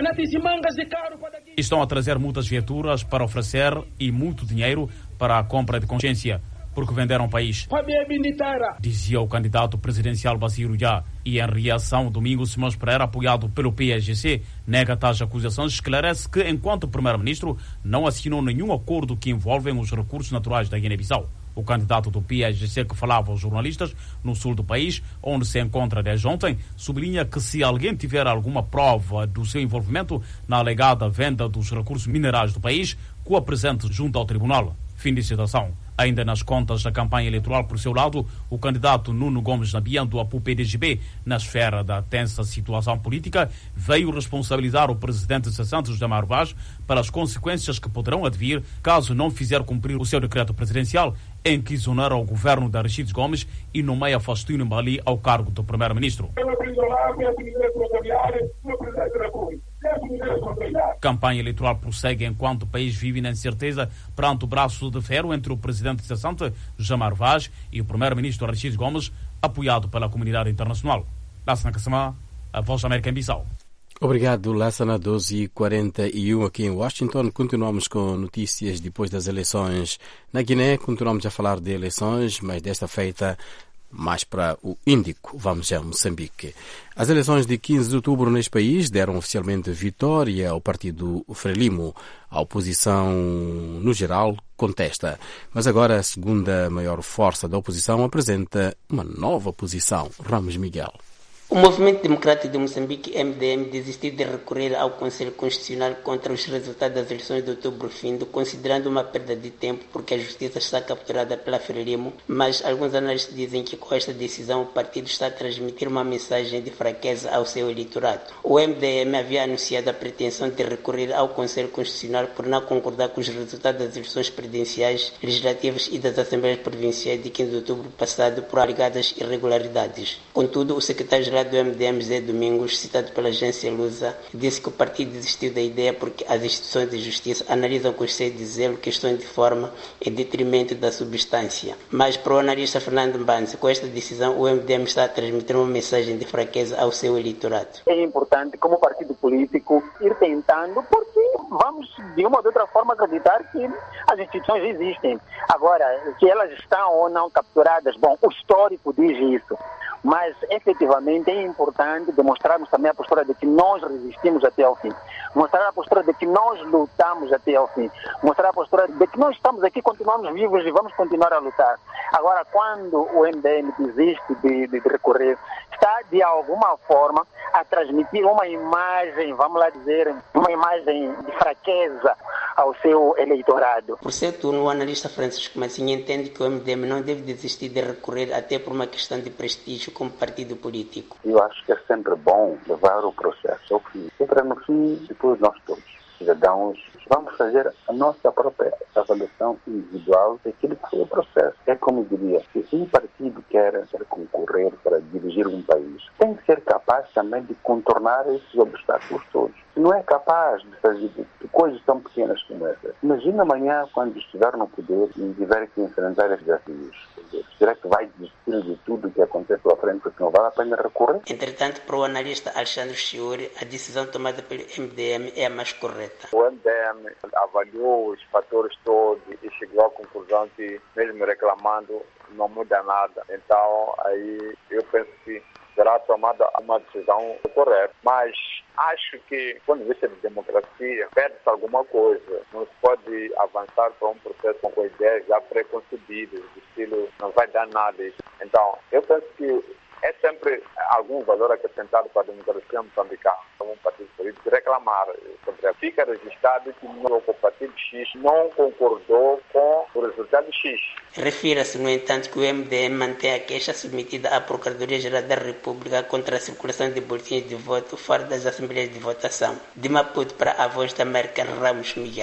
Estão a trazer muitas viaturas para oferecer e muito dinheiro para a compra de consciência. porque venderam o país, dizia o candidato presidencial Basiru Já. E em reação, domingo, Simões Pereira, apoiado pelo P S G C, nega tais acusações e esclarece que, enquanto primeiro-ministro, não assinou nenhum acordo que envolvem os recursos naturais da Guiné-Bissau. O candidato do P S G C, que falava aos jornalistas no sul do país, onde se encontra desde ontem, sublinha que se alguém tiver alguma prova do seu envolvimento na alegada venda dos recursos minerais do país, que o apresente junto ao tribunal. Fim de citação. Ainda nas contas da campanha eleitoral, por seu lado, o candidato Nuno Gomes Nabian, do Apu P D G B, na esfera da tensa situação política, veio responsabilizar o presidente Santos José Vaz pelas consequências que poderão advir caso não fizer cumprir o seu decreto presidencial, em que exonera o governo de Aristides Gomes e nomeia Faustino Mbali ao cargo do primeiro-ministro. A campanha eleitoral prossegue enquanto o país vive na incerteza perante o braço de ferro entre o presidente cessante, Jamar Vaz, e o primeiro-ministro Aristides Gomes, apoiado pela comunidade internacional. Lassana Kassama, a Voz da América em Bissau. Obrigado, Lassana. doze e quarenta e um aqui em Washington. Continuamos com notícias depois das eleições na Guiné. Continuamos a falar de eleições, mas desta feita mais para o Índico. Vamos a Moçambique. As eleições de quinze de outubro neste país deram oficialmente vitória ao partido Frelimo. A oposição, no geral, contesta. Mas agora a segunda maior força da oposição apresenta uma nova posição. Ramos Miguel. O Movimento Democrático de Moçambique, M D M, desistiu de recorrer ao Conselho Constitucional contra os resultados das eleições de outubro findo, considerando uma perda de tempo porque a justiça está capturada pela Frelimo, mas alguns analistas dizem que com esta decisão o partido está a transmitir uma mensagem de fraqueza ao seu eleitorado. O M D M havia anunciado a pretensão de recorrer ao Conselho Constitucional por não concordar com os resultados das eleições presidenciais, legislativas e das Assembleias Provinciais de quinze de outubro passado por alegadas irregularidades. Contudo, o secretário-geral do M D M, Zé Domingos, citado pela agência Lusa, disse que o partido desistiu da ideia porque as instituições de justiça analisam com excesso de zelo questões de forma em detrimento da substância. Mas para o analista Fernando Mbanzi, com esta decisão o M D M está a transmitir uma mensagem de fraqueza ao seu eleitorado. É importante, como partido político, ir tentando, porque vamos de uma ou de outra forma acreditar que as instituições existem. Agora, se elas estão ou não capturadas, bom, o histórico diz isso. Mas, efetivamente, é importante demonstrarmos também a postura de que nós resistimos até ao fim. Mostrar a postura de que nós lutamos até ao fim. Mostrar a postura de que nós estamos aqui, continuamos vivos e vamos continuar a lutar. Agora, quando o M D M desiste de, de, de recorrer, está, de alguma forma, a transmitir uma imagem, vamos lá dizer, uma imagem de fraqueza ao seu eleitorado. Por seu turno, o analista Francisco Massinha entende que o M D M não deve desistir de recorrer até por uma questão de prestígio como partido político. Eu acho que é sempre bom levar o processo ao fim. Sempre no fim, depois nós todos, cidadãos, vamos fazer a nossa própria avaliação individual daquilo que foi o processo. É como diria, se um partido quer, quer concorrer para dirigir um país, tem que ser capaz também de contornar esses obstáculos todos. Se não é capaz de fazer de, de coisas tão pequenas como essa, imagina amanhã quando estiver no poder e tiver que enfrentar esses desafios. Será que vai desistir de tudo que acontece lá frente porque não vale a pena recorrer? Entretanto, para o analista Alexandre Chiuri, a decisão tomada pelo M D M é a mais correta. O M D M avaliou os fatores todos e chegou à conclusão que, mesmo reclamando, não muda nada. Então, aí eu penso que será tomada uma decisão correta. Mas acho que, do ponto de vista de democracia, perde-se alguma coisa. Não se pode avançar para um processo com ideias já preconcebidas, do estilo não vai dar nada. Então, eu penso que é sempre algum valor acrescentado para a democracia moçambicana. Como um partido político reclamar sobre a fica registrado que o partido X não concordou com o resultado X. Refira-se, no entanto, que o M D M mantém a queixa submetida à Procuradoria-Geral da República contra a circulação de boletins de voto fora das assembleias de votação. De Maputo para a Voz da América, Ramos Miguel.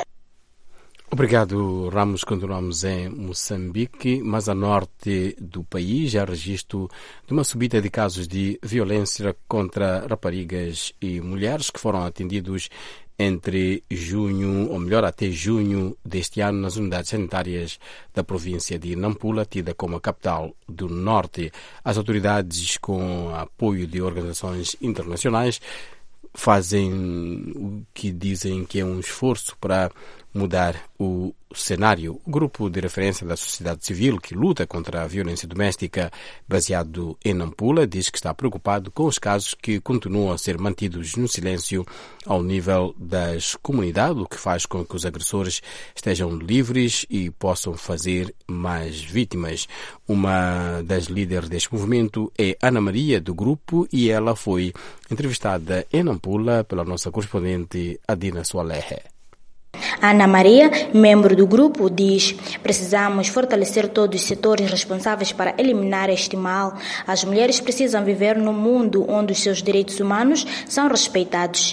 Obrigado, Ramos. Continuamos em Moçambique, mas a norte do país já há registro de uma subida de casos de violência contra raparigas e mulheres que foram atendidos entre junho, ou melhor, até junho deste ano, nas unidades sanitárias da província de Nampula, tida como a capital do Norte. As autoridades, com apoio de organizações internacionais, fazem o que dizem que é um esforço para mudar o cenário. O grupo de referência da sociedade civil que luta contra a violência doméstica, baseado em Nampula, diz que está preocupado com os casos que continuam a ser mantidos no silêncio ao nível das comunidades, o que faz com que os agressores estejam livres e possam fazer mais vítimas. Uma das líderes deste movimento é Ana Maria, do grupo, e ela foi entrevistada em Nampula pela nossa correspondente Adina Soalehe. Ana Maria, membro do grupo, diz: precisamos fortalecer todos os setores responsáveis para eliminar este mal. As mulheres precisam viver num mundo onde os seus direitos humanos são respeitados.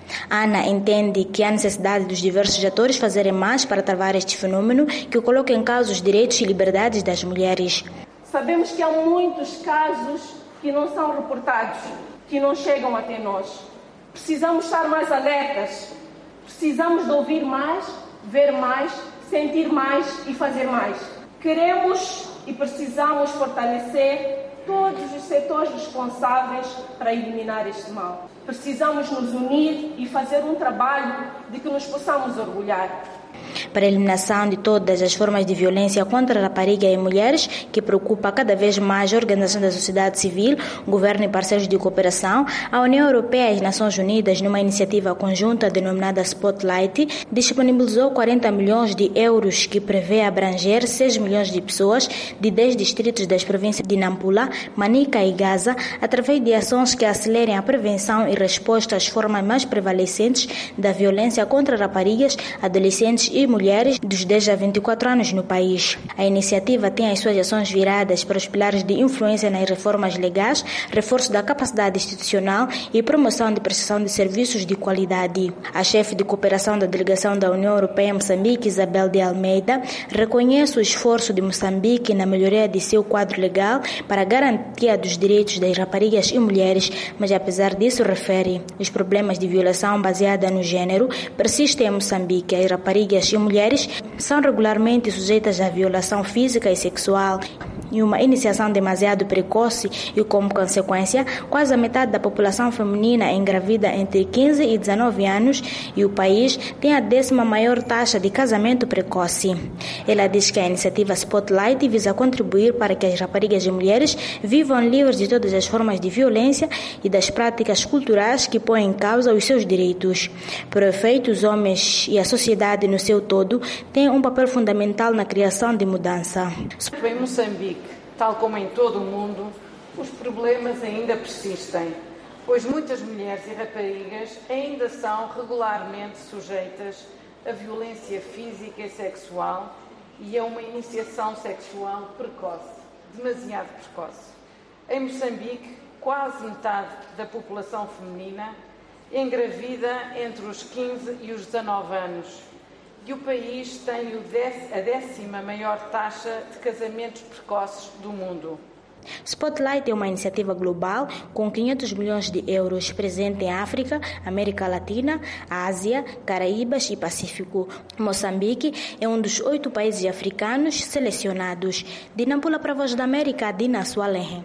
Ana entende que há necessidade dos diversos atores fazerem mais para travar este fenômeno que coloca em causa os direitos e liberdades das mulheres. Sabemos que há muitos casos que não são reportados, que não chegam até nós. Precisamos estar mais alertas. Precisamos de ouvir mais, ver mais, sentir mais e fazer mais. Queremos e precisamos fortalecer todos os setores responsáveis para eliminar este mal. Precisamos nos unir e fazer um trabalho de que nos possamos orgulhar. Para a eliminação de todas as formas de violência contra rapariga e mulheres, que preocupa cada vez mais a Organização da Sociedade Civil, Governo e parceiros de cooperação, a União Europeia e as Nações Unidas, numa iniciativa conjunta denominada Spotlight, disponibilizou quarenta milhões de euros que prevê abranger seis milhões de pessoas de dez distritos das províncias de Nampula, Manica e Gaza, através de ações que acelerem a prevenção e resposta às formas mais prevalecentes da violência contra raparigas, adolescentes e mulheres dos dez a vinte e quatro anos no país. A iniciativa tem as suas ações viradas para os pilares de influência nas reformas legais, reforço da capacidade institucional e promoção de prestação de serviços de qualidade. A chefe de cooperação da delegação da União Europeia em Moçambique, Isabel de Almeida, reconhece o esforço de Moçambique na melhoria de seu quadro legal para a garantia dos direitos das raparigas e mulheres, mas apesar disso, refere, os problemas de violação baseada no género persistem em Moçambique. As raparigas e mulheres são regularmente sujeitas à violação física e sexual e uma iniciação demasiado precoce e, como consequência, quase a metade da população feminina engravida entre quinze e dezenove anos e o país tem a décima maior taxa de casamento precoce. Ela diz que a iniciativa Spotlight visa contribuir para que as raparigas e mulheres vivam livres de todas as formas de violência e das práticas culturais que põem em causa os seus direitos. Por efeito, os homens e a sociedade no seu todo têm um papel fundamental na criação de mudança. Em Moçambique, tal como em todo o mundo, os problemas ainda persistem, pois muitas mulheres e raparigas ainda são regularmente sujeitas a violência física e sexual e a uma iniciação sexual precoce, demasiado precoce. Em Moçambique, quase metade da população feminina engravida entre os quinze e os dezanove anos. E o país tem a décima maior taxa de casamentos precoces do mundo. Spotlight é uma iniciativa global com quinhentos milhões de euros presente em África, América Latina, Ásia, Caraíbas e Pacífico. Moçambique é um dos oito países africanos selecionados. De Nampula para a Voz da América, Dina Soalehe.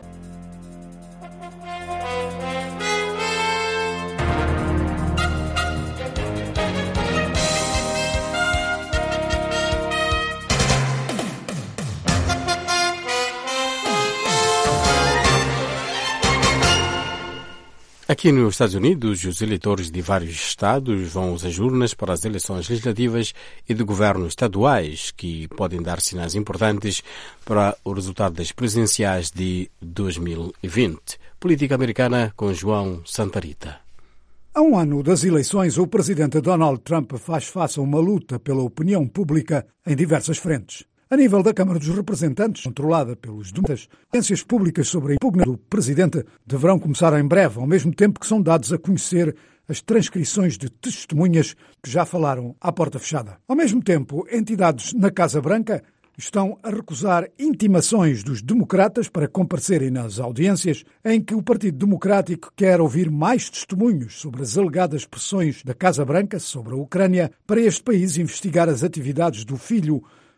Aqui nos Estados Unidos, os eleitores de vários estados vão às urnas para as eleições legislativas e de governos estaduais, que podem dar sinais importantes para o resultado das presidenciais de dois mil e vinte. Política americana com João Santarita. Há um ano das eleições, o presidente Donald Trump faz face a uma luta pela opinião pública em diversas frentes. A nível da Câmara dos Representantes, controlada pelos democratas, agências públicas sobre a impugnação do presidente deverão começar em breve, ao mesmo tempo que são dados a conhecer as transcrições de testemunhas que já falaram à porta fechada. Ao mesmo tempo, entidades na Casa Branca estão a recusar intimações dos democratas para comparecerem nas audiências em que o Partido Democrático quer ouvir mais testemunhos sobre as alegadas pressões da Casa Branca sobre a Ucrânia para este país investigar as atividades do filho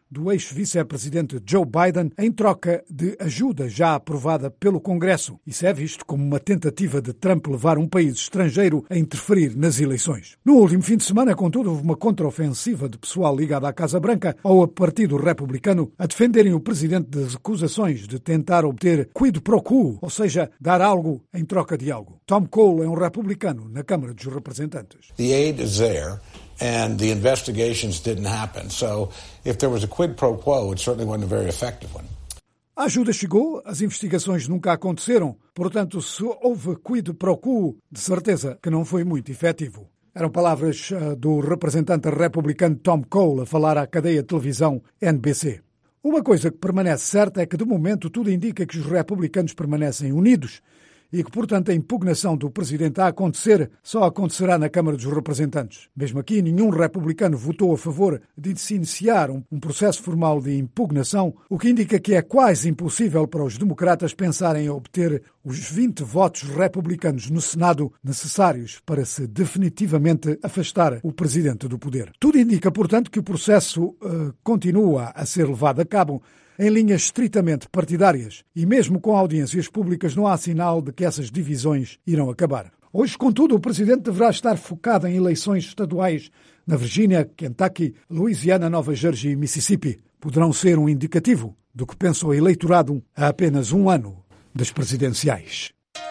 do ex-vice-presidente Joe Biden em troca de ajuda já aprovada pelo Congresso. Isso é visto como uma tentativa de Trump levar um país estrangeiro a interferir nas eleições. No último fim de semana, contudo, houve uma contraofensiva de pessoal ligado à Casa Branca ou ao Partido Republicano a defenderem o presidente das acusações de tentar obter quid pro quo, ou seja, dar algo em troca de algo. Tom Cole é um republicano na Câmara dos Representantes. The aid is there. And the investigations didn't happen. So if there was a quid pro quo, it certainly wasn't a very effective one. A ajuda chegou, as investigações nunca aconteceram. Portanto, se houve quid pro quo, de certeza que não foi muito efetivo. Eram palavras do representante republicano Tom Cole a falar à cadeia de televisão N B C. Uma coisa que permanece certa é que, de momento, tudo indica que os republicanos permanecem unidos e que, portanto, a impugnação do presidente a acontecer só acontecerá na Câmara dos Representantes. Mesmo aqui, nenhum republicano votou a favor de se iniciar um, um processo formal de impugnação, o que indica que é quase impossível para os democratas pensarem em obter os vinte votos republicanos no Senado necessários para se definitivamente afastar o presidente do poder. Tudo indica, portanto, que o processo uh, continua a ser levado a cabo em linhas estritamente partidárias e mesmo com audiências públicas não há sinal de que essas divisões irão acabar. Hoje, contudo, o presidente deverá estar focado em eleições estaduais na Virgínia, Kentucky, Louisiana, Nova Jersey e Mississippi. Poderão ser um indicativo do que pensa o eleitorado a apenas um ano das presidenciais.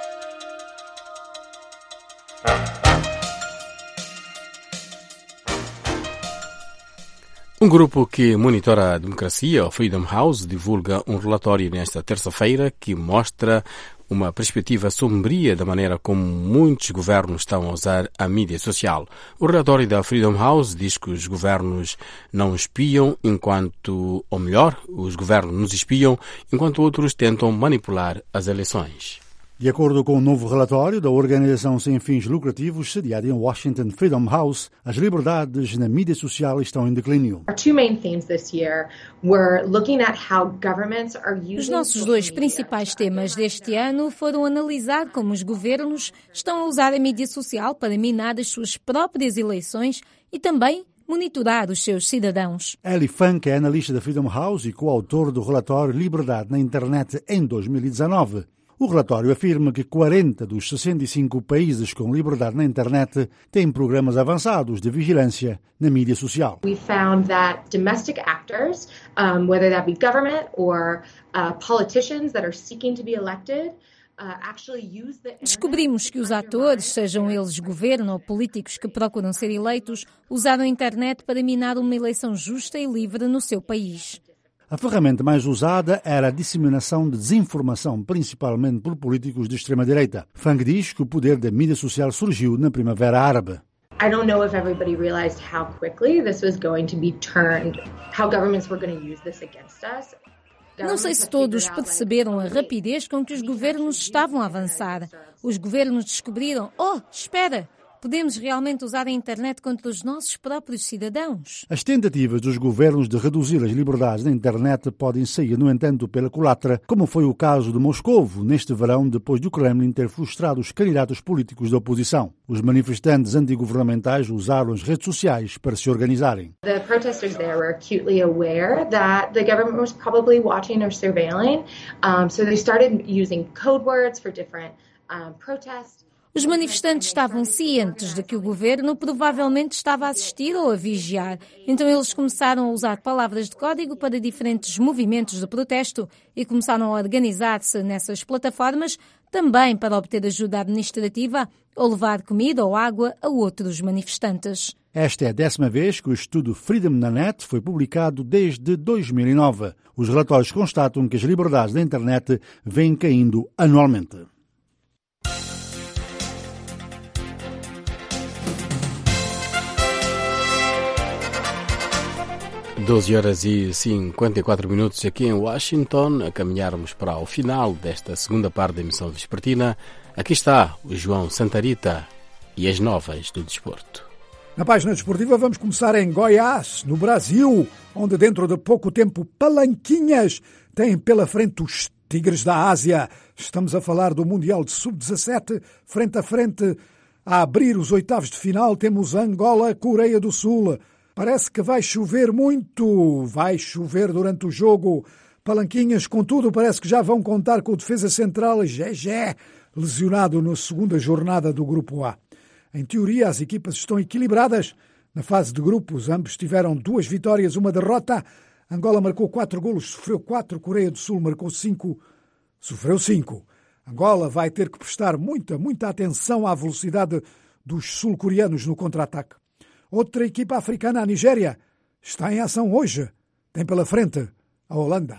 Um grupo que monitora a democracia, o Freedom House, divulga um relatório nesta terça-feira que mostra uma perspectiva sombria da maneira como muitos governos estão a usar a mídia social. O relatório da Freedom House diz que os governos não espiam enquanto, ou melhor, os governos nos espiam enquanto outros tentam manipular as eleições. De acordo com o novo relatório da organização sem fins lucrativos sediada em Washington, Freedom House, as liberdades na mídia social estão em declínio. Os nossos dois principais temas deste ano foram analisar como os governos estão a usar a mídia social para minar as suas próprias eleições e também monitorar os seus cidadãos. Ellie Funk é analista da Freedom House e coautor do relatório Liberdade na Internet em dois mil e dezanove. O relatório afirma que quarenta dos sessenta e cinco países com liberdade na internet têm programas avançados de vigilância na mídia social. We found that domestic actors, um, whether that be government or uh, politicians that are seeking to be elected, Descobrimos que os atores, sejam eles governo ou políticos que procuram ser eleitos, usaram a internet para minar uma eleição justa e livre no seu país. A ferramenta mais usada era a disseminação de desinformação, principalmente por políticos de extrema-direita. Funk diz que o poder da mídia social surgiu na Primavera Árabe. I don't know if everybody realized how quickly this was going to be turned, how governments were going to use this against us. Não sei se todos perceberam a rapidez com que os governos estavam a avançar. Os governos descobriram, oh, espera, podemos realmente usar a internet contra os nossos próprios cidadãos. As tentativas dos governos de reduzir as liberdades na internet podem sair, no entanto, pela culatra, como foi o caso de Moscovo neste verão, depois do Kremlin ter frustrado os candidatos políticos da oposição. Os manifestantes antigovernamentais usaram as redes sociais para se organizarem. The protesters there were acutely aware that the government was probably watching or surveilling, um, so they started using code words for different um, protests. Os manifestantes estavam cientes de que o governo provavelmente estava a assistir ou a vigiar, então eles começaram a usar palavras de código para diferentes movimentos de protesto e começaram a organizar-se nessas plataformas também para obter ajuda administrativa ou levar comida ou água a outros manifestantes. Esta é a décima vez que o estudo Freedom na Net foi publicado desde dois mil e nove. Os relatórios constatam que as liberdades da internet vêm caindo anualmente. doze horas e cinquenta e quatro minutos aqui em Washington, a caminharmos para o final desta segunda parte da emissão vespertina. Aqui está o João Santarita e as novas do desporto. Na página desportiva vamos começar em Goiás, no Brasil, onde dentro de pouco tempo Palanquinhas tem pela frente os Tigres da Ásia. Estamos a falar do Mundial de sub dezassete, frente a frente a abrir os oitavos de final temos Angola, Coreia do Sul. Parece que vai chover muito, vai chover durante o jogo. Palanquinhas, contudo, parece que já vão contar com o defesa central Gegé, lesionado na segunda jornada do Grupo A. Em teoria, as equipas estão equilibradas. Na fase de grupos, ambos tiveram duas vitórias, uma derrota. Angola marcou quatro golos, sofreu quatro. Coreia do Sul marcou cinco, sofreu cinco. Angola vai ter que prestar muita, muita atenção à velocidade dos sul-coreanos no contra-ataque. Outra equipa africana, a Nigéria, está em ação hoje. Tem pela frente a Holanda.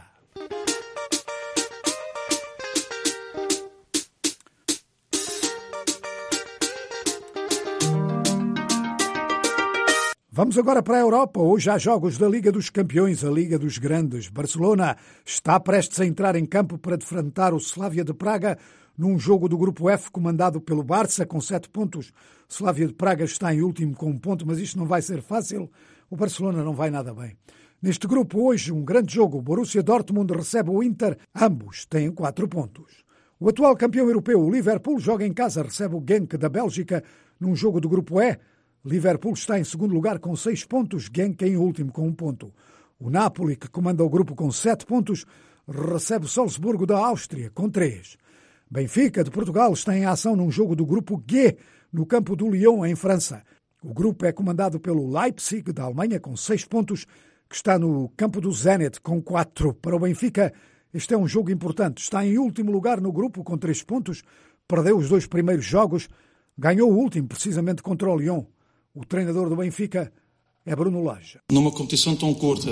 Vamos agora para a Europa. Hoje há jogos da Liga dos Campeões, a Liga dos Grandes. Barcelona está prestes a entrar em campo para defrontar o Slavia de Praga num jogo do Grupo F comandado pelo Barça com sete pontos. O Slavia de Praga está em último com um ponto, mas isto não vai ser fácil. O Barcelona não vai nada bem. Neste grupo, hoje, um grande jogo. O Borussia Dortmund recebe o Inter. Ambos têm quatro pontos. O atual campeão europeu, o Liverpool, joga em casa, recebe o Genk da Bélgica num jogo do Grupo E. Liverpool está em segundo lugar com seis pontos, Genk em último com um ponto. O Napoli, que comanda o grupo com sete pontos, recebe o Salzburgo da Áustria com três. Benfica, de Portugal, está em ação num jogo do grupo G, no campo do Lyon, em França. O grupo é comandado pelo Leipzig, da Alemanha, com seis pontos, que está no campo do Zenit, com quatro. Para o Benfica, este é um jogo importante. Está em último lugar no grupo, com três pontos, perdeu os dois primeiros jogos, ganhou o último, precisamente contra o Lyon. O treinador do Benfica é Bruno Lage. Numa competição tão curta,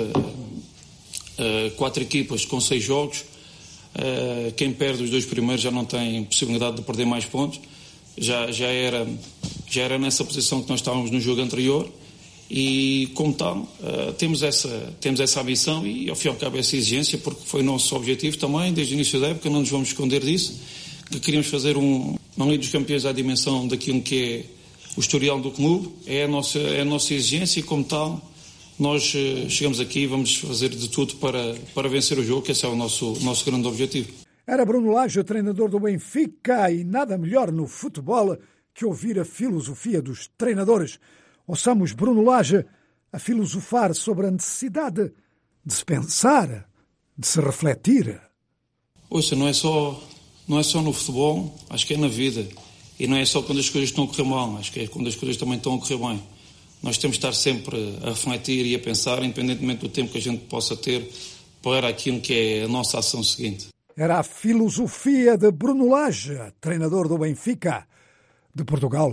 quatro equipas com seis jogos, quem perde os dois primeiros já não tem possibilidade de perder mais pontos. Já, já, era, já era nessa posição que nós estávamos no jogo anterior e, como tal, temos essa, temos essa ambição e, ao fim e ao cabo, essa exigência, porque foi o nosso objetivo também, desde o início da época, não nos vamos esconder disso, que queríamos fazer um, uma Liga dos Campeões à dimensão daquilo que é o historial do clube, é a nossa, é a nossa exigência e, como tal, nós uh, chegamos aqui e vamos fazer de tudo para, para vencer o jogo, que esse é o nosso, nosso grande objetivo. Era Bruno Lage, treinador do Benfica, e nada melhor no futebol que ouvir a filosofia dos treinadores. Ouçamos Bruno Lage a filosofar sobre a necessidade de se pensar, de se refletir. Ouça, não é só, não é só no futebol, acho que é na vida. E não é só quando as coisas estão a correr mal, acho que é quando as coisas também estão a correr bem. Nós temos de estar sempre a refletir e a pensar, independentemente do tempo que a gente possa ter, para aquilo que é a nossa ação seguinte. Era a filosofia de Bruno Lage, treinador do Benfica de Portugal.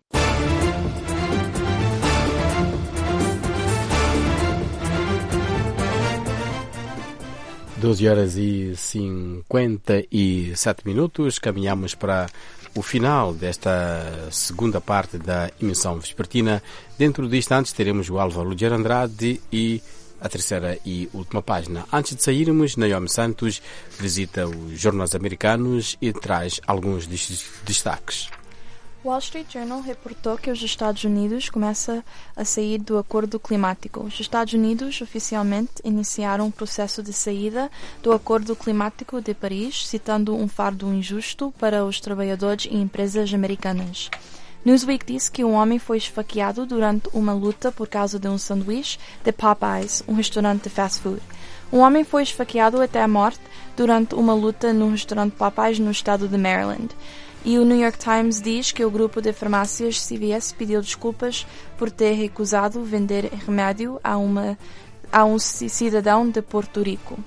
doze horas e cinquenta e sete minutos, caminhamos para o final desta segunda parte da emissão vespertina. Dentro de instantes teremos o Álvaro Luger Andrade e a terceira e última página. Antes de sairmos, Naomi Santos visita os jornais americanos e traz alguns destaques. Wall Street Journal reportou que os Estados Unidos começam a sair do Acordo Climático. Os Estados Unidos oficialmente iniciaram um processo de saída do Acordo Climático de Paris, citando um fardo injusto para os trabalhadores e empresas americanas. Newsweek disse que um homem foi esfaqueado durante uma luta por causa de um sanduíche de Popeyes, um restaurante de fast food. Um homem foi esfaqueado até a morte durante uma luta num restaurante Popeyes no estado de Maryland. E o New York Times diz que o grupo de farmácias C V S pediu desculpas por ter recusado vender remédio a, uma, a um cidadão de Porto Rico.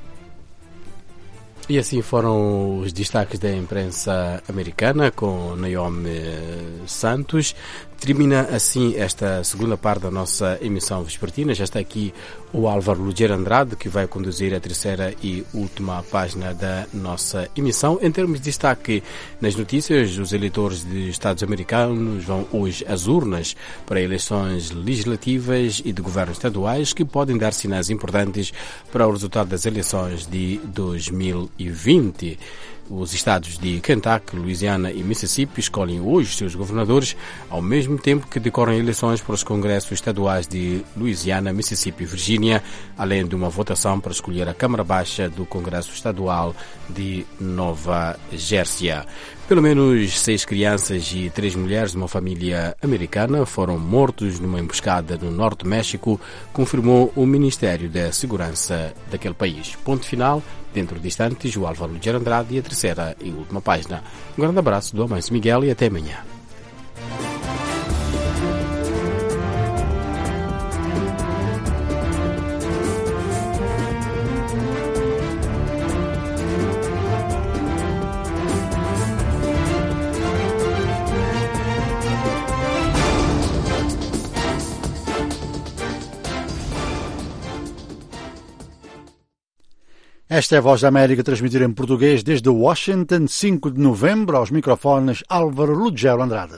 E assim foram os destaques da imprensa americana com Naomi Santos. Termina assim esta segunda parte da nossa emissão vespertina. Já está aqui o Álvaro Luger Andrade, que vai conduzir a terceira e última página da nossa emissão. Em termos de destaque nas notícias, os eleitores dos Estados americanos vão hoje às urnas para eleições legislativas e de governos estaduais que podem dar sinais importantes para o resultado das eleições de dois mil e vinte. Os estados de Kentucky, Louisiana e Mississippi escolhem hoje seus governadores, ao mesmo tempo que decorrem eleições para os congressos estaduais de Louisiana, Mississippi e Virgínia, além de uma votação para escolher a Câmara Baixa do Congresso Estadual de Nova Jersey. Pelo menos seis crianças e três mulheres de uma família americana foram mortos numa emboscada no norte do México, confirmou o Ministério da Segurança daquele país. Ponto final. Dentro de instantes, o Álvaro Lugero Andrade e a terceira e última página. Um grande abraço do Amancio Miguel e até amanhã. Esta é a Voz da América, transmitida em português desde Washington, cinco de novembro, aos microfones Álvaro Lugero Andrade.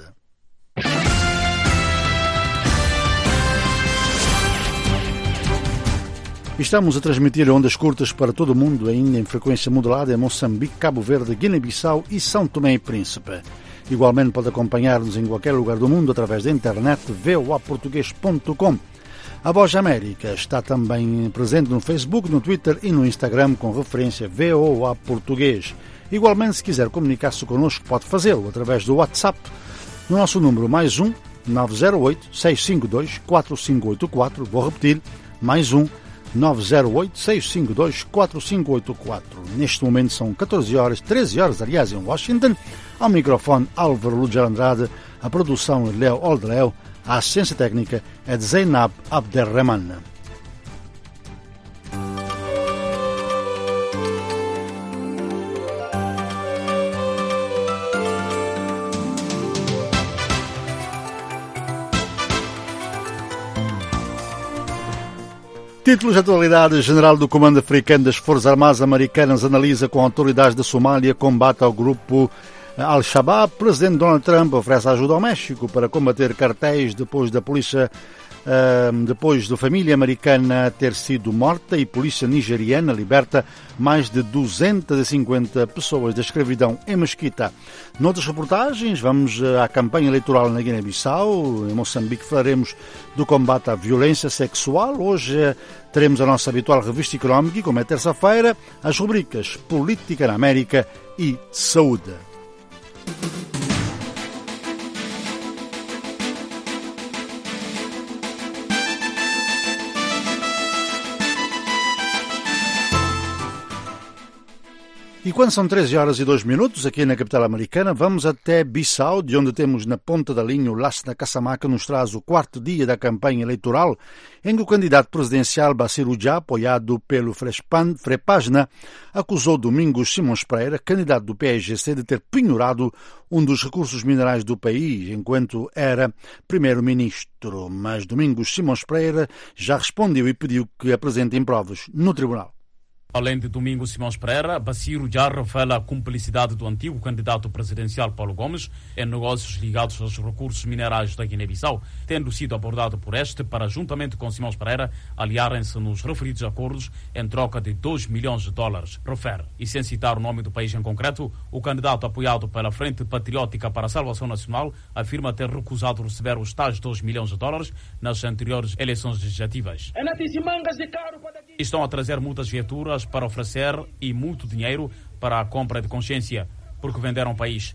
Estamos a transmitir ondas curtas para todo o mundo, ainda em frequência modulada em Moçambique, Cabo Verde, Guiné-Bissau e São Tomé e Príncipe. Igualmente pode acompanhar-nos em qualquer lugar do mundo através da internet v o a português ponto com. A Voz da América está também presente no Facebook, no Twitter e no Instagram com referência V O A Português. Igualmente, se quiser comunicar-se connosco, pode fazê-lo através do WhatsApp, no nosso número mais um nove zero oito, seis cinco dois, quatro cinco oito quatro. Vou repetir, mais um nove zero oito, seis cinco dois, quatro cinco oito quatro. Neste momento são catorze horas, treze horas, aliás, em Washington. Ao microfone Álvaro Lugero Andrade, a produção é Leo Oldreu. A assistência técnica é de Zainab Abderrahman. Títulos de atualidade. General do Comando Africano das Forças Armadas Americanas analisa com autoridades da Somália combate ao grupo Al-Shabaab. Presidente Donald Trump oferece ajuda ao México para combater cartéis depois da polícia, uh, depois da família americana ter sido morta, e polícia nigeriana liberta mais de duzentas e cinquenta pessoas da escravidão em Mesquita. Noutras reportagens, vamos à campanha eleitoral na Guiné-Bissau. Em Moçambique falaremos do combate à violência sexual. Hoje teremos a nossa habitual revista económica e, como é terça-feira, as rubricas Política na América e Saúde. E quando são treze horas e dois minutos, aqui na capital americana, vamos até Bissau, de onde temos na ponta da linha o Lassana Kassamaka, nos traz o quarto dia da campanha eleitoral, em que o candidato presidencial Bassirou Dia, apoiado pelo Frepagna, acusou Domingos Simões Pereira, candidato do P S G C, de ter penhorado um dos recursos minerais do país, enquanto era primeiro-ministro. Mas Domingos Simões Pereira já respondeu e pediu que apresentem provas no tribunal. Além de Domingos Simões Pereira, Bassirou Dia revela a cumplicidade do antigo candidato presidencial Paulo Gomes em negócios ligados aos recursos minerais da Guiné-Bissau, tendo sido abordado por este para, juntamente com Simões Pereira, aliarem-se nos referidos acordos em troca de dois milhões de dólares. Refere, e sem citar o nome do país em concreto, o candidato apoiado pela Frente Patriótica para a Salvação Nacional afirma ter recusado receber os tais dois milhões de dólares nas anteriores eleições legislativas. Estão a trazer muitas viaturas para oferecer e muito dinheiro para a compra de consciência, porque venderam o país,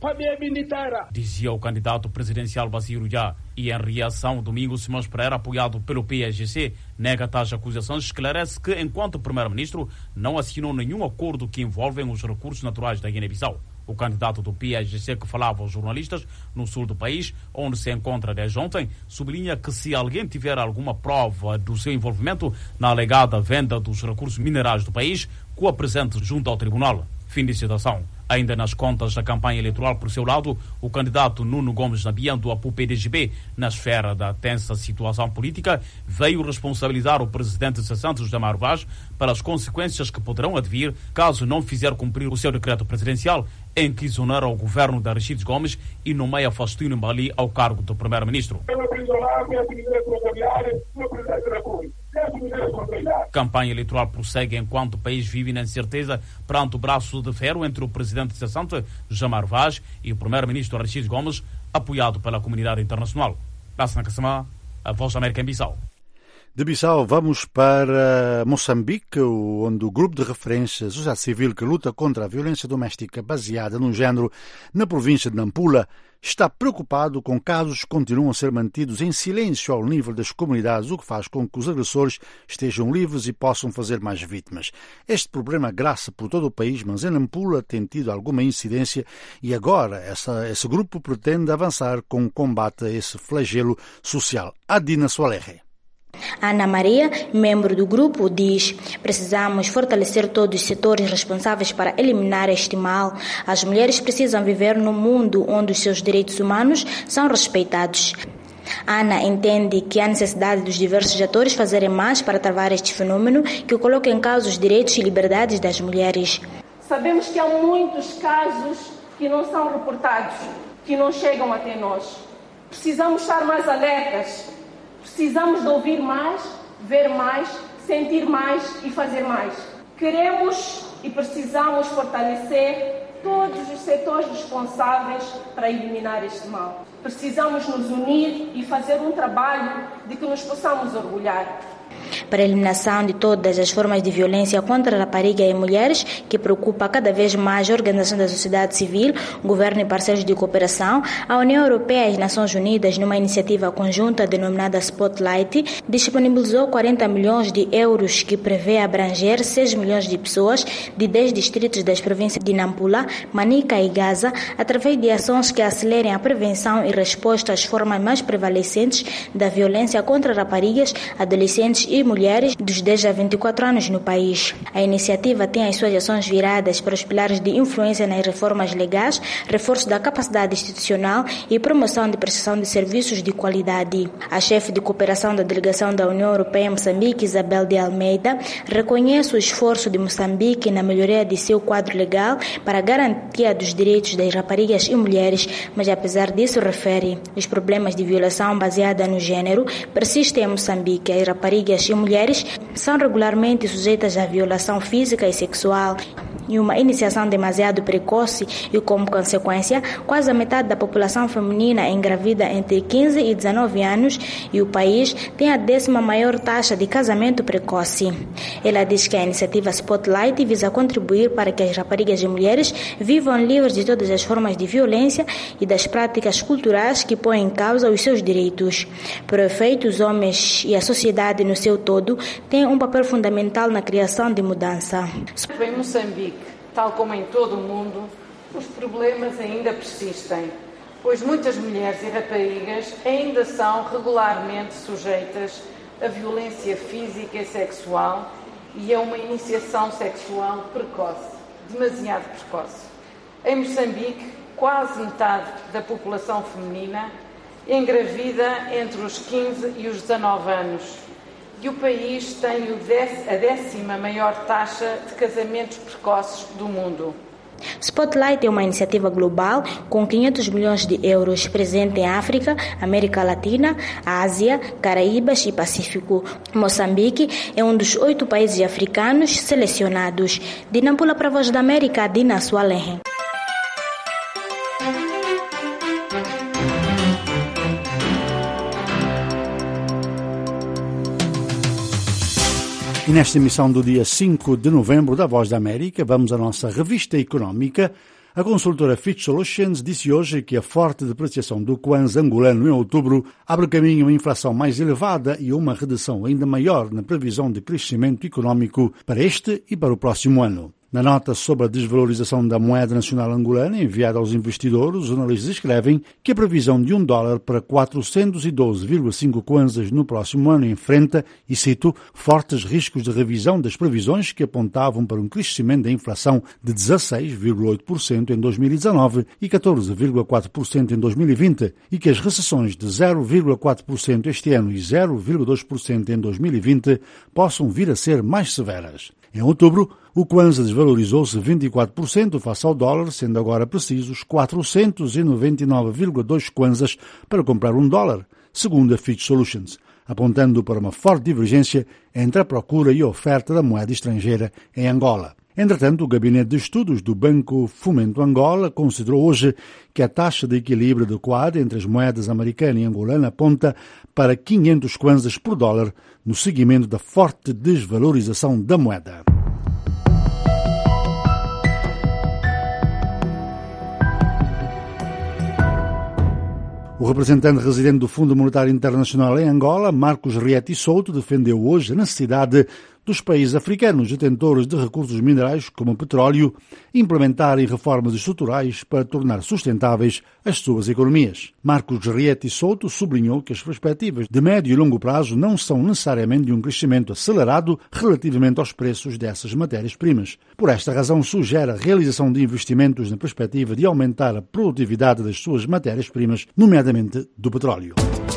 dizia o candidato presidencial Bassirou Dia. E em reação, Domingos Simões Pereira, apoiado pelo P S G C, nega tais acusações e esclarece que, enquanto primeiro-ministro, não assinou nenhum acordo que envolvem os recursos naturais da Guiné-Bissau. O candidato do P S G C, que falava aos jornalistas no sul do país, onde se encontra desde ontem, sublinha que se alguém tiver alguma prova do seu envolvimento na alegada venda dos recursos minerais do país, que o apresente junto ao tribunal. Fim de citação. Ainda nas contas da campanha eleitoral, por seu lado, o candidato Nuno Gomes Nabian, do Apu P D G B, na esfera da tensa situação política, veio responsabilizar o presidente cessante José Mário Vaz pelas consequências que poderão advir caso não fizer cumprir o seu decreto presidencial, em que exonera o governo de Aristides Gomes e nomeia Faustino Mbali ao cargo do primeiro-ministro. A campanha eleitoral prossegue enquanto o país vive na incerteza perante o braço de ferro entre o presidente cessante, Jamar Vaz, e o primeiro-ministro Rachid Gomes, apoiado pela comunidade internacional. Lassana Kassama, a Voz da América em Bissau. De Bissau vamos para Moçambique, onde o grupo de referência Sociedade Civil que luta contra a violência doméstica baseada no género na província de Nampula está preocupado com casos que continuam a ser mantidos em silêncio ao nível das comunidades, o que faz com que os agressores estejam livres e possam fazer mais vítimas. Este problema graça por todo o país, mas em Nampula tem tido alguma incidência e agora essa, esse grupo pretende avançar com o combate a esse flagelo social. Adina Soalerre. Ana Maria, membro do grupo, diz: precisamos fortalecer todos os setores responsáveis para eliminar este mal. As mulheres precisam viver num mundo onde os seus direitos humanos são respeitados. Ana entende que há necessidade dos diversos atores fazerem mais para travar este fenômeno que coloca em causa os direitos e liberdades das mulheres. Sabemos que há muitos casos que não são reportados, que não chegam até nós. Precisamos estar mais alertas. Precisamos de ouvir mais, ver mais, sentir mais e fazer mais. Queremos e precisamos fortalecer todos os setores responsáveis para eliminar este mal. Precisamos nos unir e fazer um trabalho de que nos possamos orgulhar. Para a eliminação de todas as formas de violência contra rapariga e mulheres, que preocupa cada vez mais a Organização da Sociedade Civil, Governo e parceiros de cooperação, a União Europeia e as Nações Unidas, numa iniciativa conjunta denominada Spotlight, disponibilizou quarenta milhões de euros que prevê abranger seis milhões de pessoas de dez distritos das províncias de Nampula, Manica e Gaza, através de ações que acelerem a prevenção e resposta às formas mais prevalecentes da violência contra raparigas, adolescentes e mulheres dos dez a vinte e quatro anos no país. A iniciativa tem as suas ações viradas para os pilares de influência nas reformas legais, reforço da capacidade institucional e promoção de prestação de serviços de qualidade. A chefe de cooperação da delegação da União Europeia em Moçambique, Isabel de Almeida, reconhece o esforço de Moçambique na melhoria de seu quadro legal para a garantia dos direitos das raparigas e mulheres, mas apesar disso refere, os problemas de violação baseada no género persistem em Moçambique. As raparigas e mulheres são regularmente sujeitas à violação física e sexual e uma iniciação demasiado precoce e, como consequência, quase a metade da população feminina engravida entre quinze e dezenove anos e o país tem a décima maior taxa de casamento precoce. Ela diz que a iniciativa Spotlight visa contribuir para que as raparigas e mulheres vivam livres de todas as formas de violência e das práticas culturais que põem em causa os seus direitos. Por efeito, os homens e a sociedade no seu todo têm um papel fundamental na criação de mudança. Em Moçambique, tal como em todo o mundo, os problemas ainda persistem, pois muitas mulheres e raparigas ainda são regularmente sujeitas a violência física e sexual e a uma iniciação sexual precoce, demasiado precoce. Em Moçambique, quase metade da população feminina engravida entre os quinze e os dezanove anos. E o país tem a décima maior taxa de casamentos precoces do mundo. Spotlight é uma iniciativa global com quinhentos milhões de euros presente em África, América Latina, Ásia, Caraíbas e Pacífico. Moçambique é um dos oito países africanos selecionados. De Nampula para a Voz da América, Dina Soalerre. E nesta emissão do dia cinco de novembro da Voz da América, vamos à nossa revista económica. A consultora Fitch Solutions disse hoje que a forte depreciação do kwanza angolano em outubro abre caminho a uma inflação mais elevada e a uma redução ainda maior na previsão de crescimento económico para este e para o próximo ano. Na nota sobre a desvalorização da moeda nacional angolana enviada aos investidores, os analistas escrevem que a previsão de um dólar para quatrocentos e doze vírgula cinco kwanzas no próximo ano enfrenta, e cito, fortes riscos de revisão das previsões que apontavam para um crescimento da inflação de dezasseis vírgula oito por cento em dois mil e dezanove e catorze vírgula quatro por cento em dois mil e vinte, e que as recessões de zero vírgula quatro por cento este ano e zero vírgula dois por cento em dois mil e vinte possam vir a ser mais severas. Em outubro, o kwanza desvalorizou-se vinte e quatro por cento face ao dólar, sendo agora precisos quatrocentos e noventa e nove vírgula dois kwanzas para comprar um dólar, segundo a Fitch Solutions. apontando para uma forte divergência entre a procura e a oferta da moeda estrangeira em Angola. Entretanto, o Gabinete de Estudos do Banco Fomento Angola considerou hoje que a taxa de equilíbrio adequada entre as moedas americana e angolana aponta para quinhentos kwanzas por dólar no seguimento da forte desvalorização da moeda. O representante residente do Fundo Monetário Internacional em Angola, Marcos Rieti Souto, defendeu hoje a necessidade dos países africanos detentores de recursos minerais como petróleo implementarem reformas estruturais para tornar sustentáveis as suas economias. Marcos Rieti Souto sublinhou que as perspectivas de médio e longo prazo não são necessariamente de um crescimento acelerado relativamente aos preços dessas matérias-primas. Por esta razão, sugere a realização de investimentos na perspectiva de aumentar a produtividade das suas matérias-primas, nomeadamente do petróleo.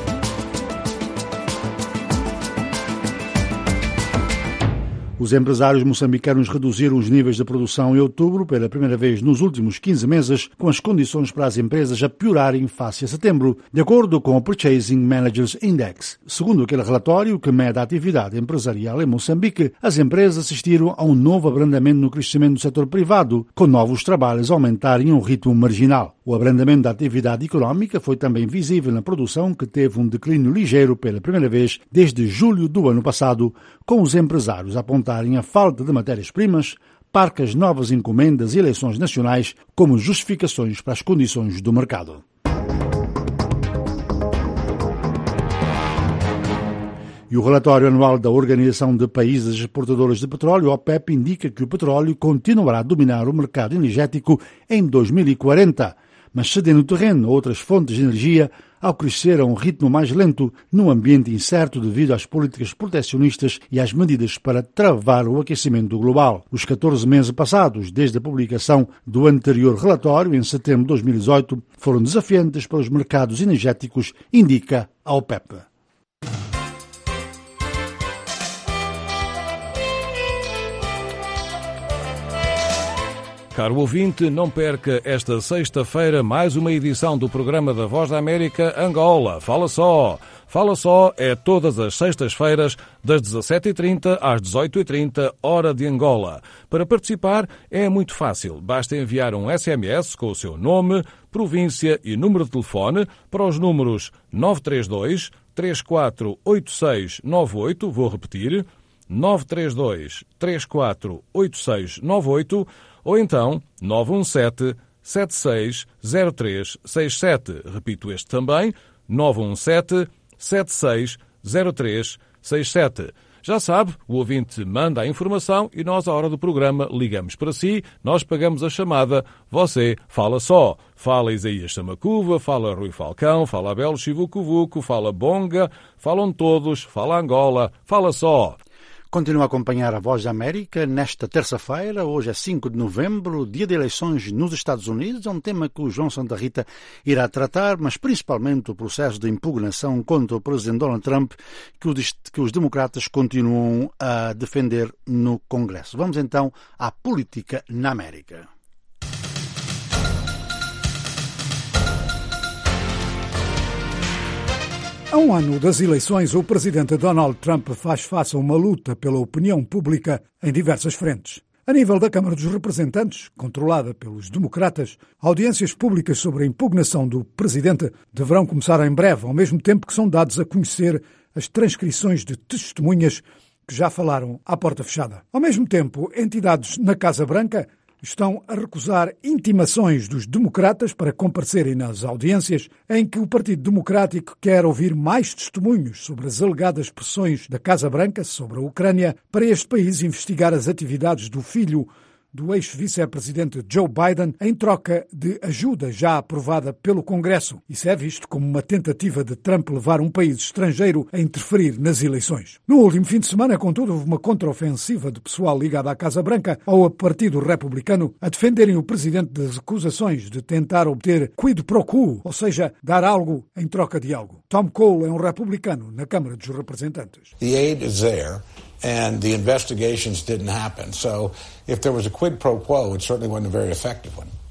Os empresários moçambicanos reduziram os níveis de produção em outubro pela primeira vez nos últimos quinze meses, com as condições para as empresas a piorarem face a setembro, de acordo com o Purchasing Managers Index. Segundo aquele relatório que mede a atividade empresarial em Moçambique, as empresas assistiram a um novo abrandamento no crescimento do setor privado, com novos trabalhos a aumentarem a um ritmo marginal. O abrandamento da atividade económica foi também visível na produção, que teve um declínio ligeiro pela primeira vez desde julho do ano passado, com os empresários a apontarem a falta de matérias-primas, parcas novas encomendas e eleições nacionais como justificações para as condições do mercado. E o relatório anual da Organização de Países Exportadores de Petróleo, OPEP, indica que o petróleo continuará a dominar o mercado energético em dois mil e quarenta, mas cedendo terreno a outras fontes de energia ao crescer a um ritmo mais lento num ambiente incerto devido às políticas protecionistas e às medidas para travar o aquecimento global. Os catorze meses passados, desde a publicação do anterior relatório, em setembro de dois mil e dezoito, foram desafiantes para os mercados energéticos, indica a OPEP. Caro ouvinte, não perca esta sexta-feira mais uma edição do programa da Voz da América Angola. Fala só! Fala só é todas as sextas-feiras, das dezassete e trinta às dezoito e trinta, hora de Angola. Para participar é muito fácil. Basta enviar um S M S com o seu nome, província e número de telefone para os números nove três dois, três quatro oito seis nove oito, vou repetir, nove três dois, três quatro oito seis nove oito, ou então nove um sete, sete seis zero três seis sete. Repito este também, nove um sete, sete seis zero três seis sete. Já sabe, o ouvinte manda a informação e nós, à hora do programa, ligamos para si, nós pagamos a chamada, você fala só. Fala Isaías Samacuva, fala Rui Falcão, fala Abel Chivucovuco, fala Bonga, falam todos, fala Angola, fala só. Continua a acompanhar a Voz da América nesta terça-feira, hoje é cinco de novembro, dia de eleições nos Estados Unidos. É um tema que o João Santa Rita irá tratar, mas principalmente o processo de impugnação contra o presidente Donald Trump, que os, que os democratas continuam a defender no Congresso. Vamos então à política na América. Há um ano das eleições, o presidente Donald Trump faz face a uma luta pela opinião pública em diversas frentes. A nível da Câmara dos Representantes, controlada pelos democratas, audiências públicas sobre a impugnação do presidente deverão começar em breve, ao mesmo tempo que são dados a conhecer as transcrições de testemunhas que já falaram à porta fechada. Ao mesmo tempo, entidades na Casa Branca estão a recusar intimações dos democratas para comparecerem nas audiências em que o Partido Democrático quer ouvir mais testemunhos sobre as alegadas pressões da Casa Branca sobre a Ucrânia para este país investigar as atividades do filho do ex-vice-presidente Joe Biden em troca de ajuda já aprovada pelo Congresso. Isso é visto como uma tentativa de Trump levar um país estrangeiro a interferir nas eleições. No último fim de semana, contudo, houve uma contraofensiva de pessoal ligado à Casa Branca ao Partido Republicano a defenderem o presidente das acusações de tentar obter quid pro quo, ou seja, dar algo em troca de algo. Tom Cole é um republicano na Câmara dos Representantes. The aid is there. And the investigations didn't happen. So if there was a quid pro quo, it certainly wasn't a very effective one.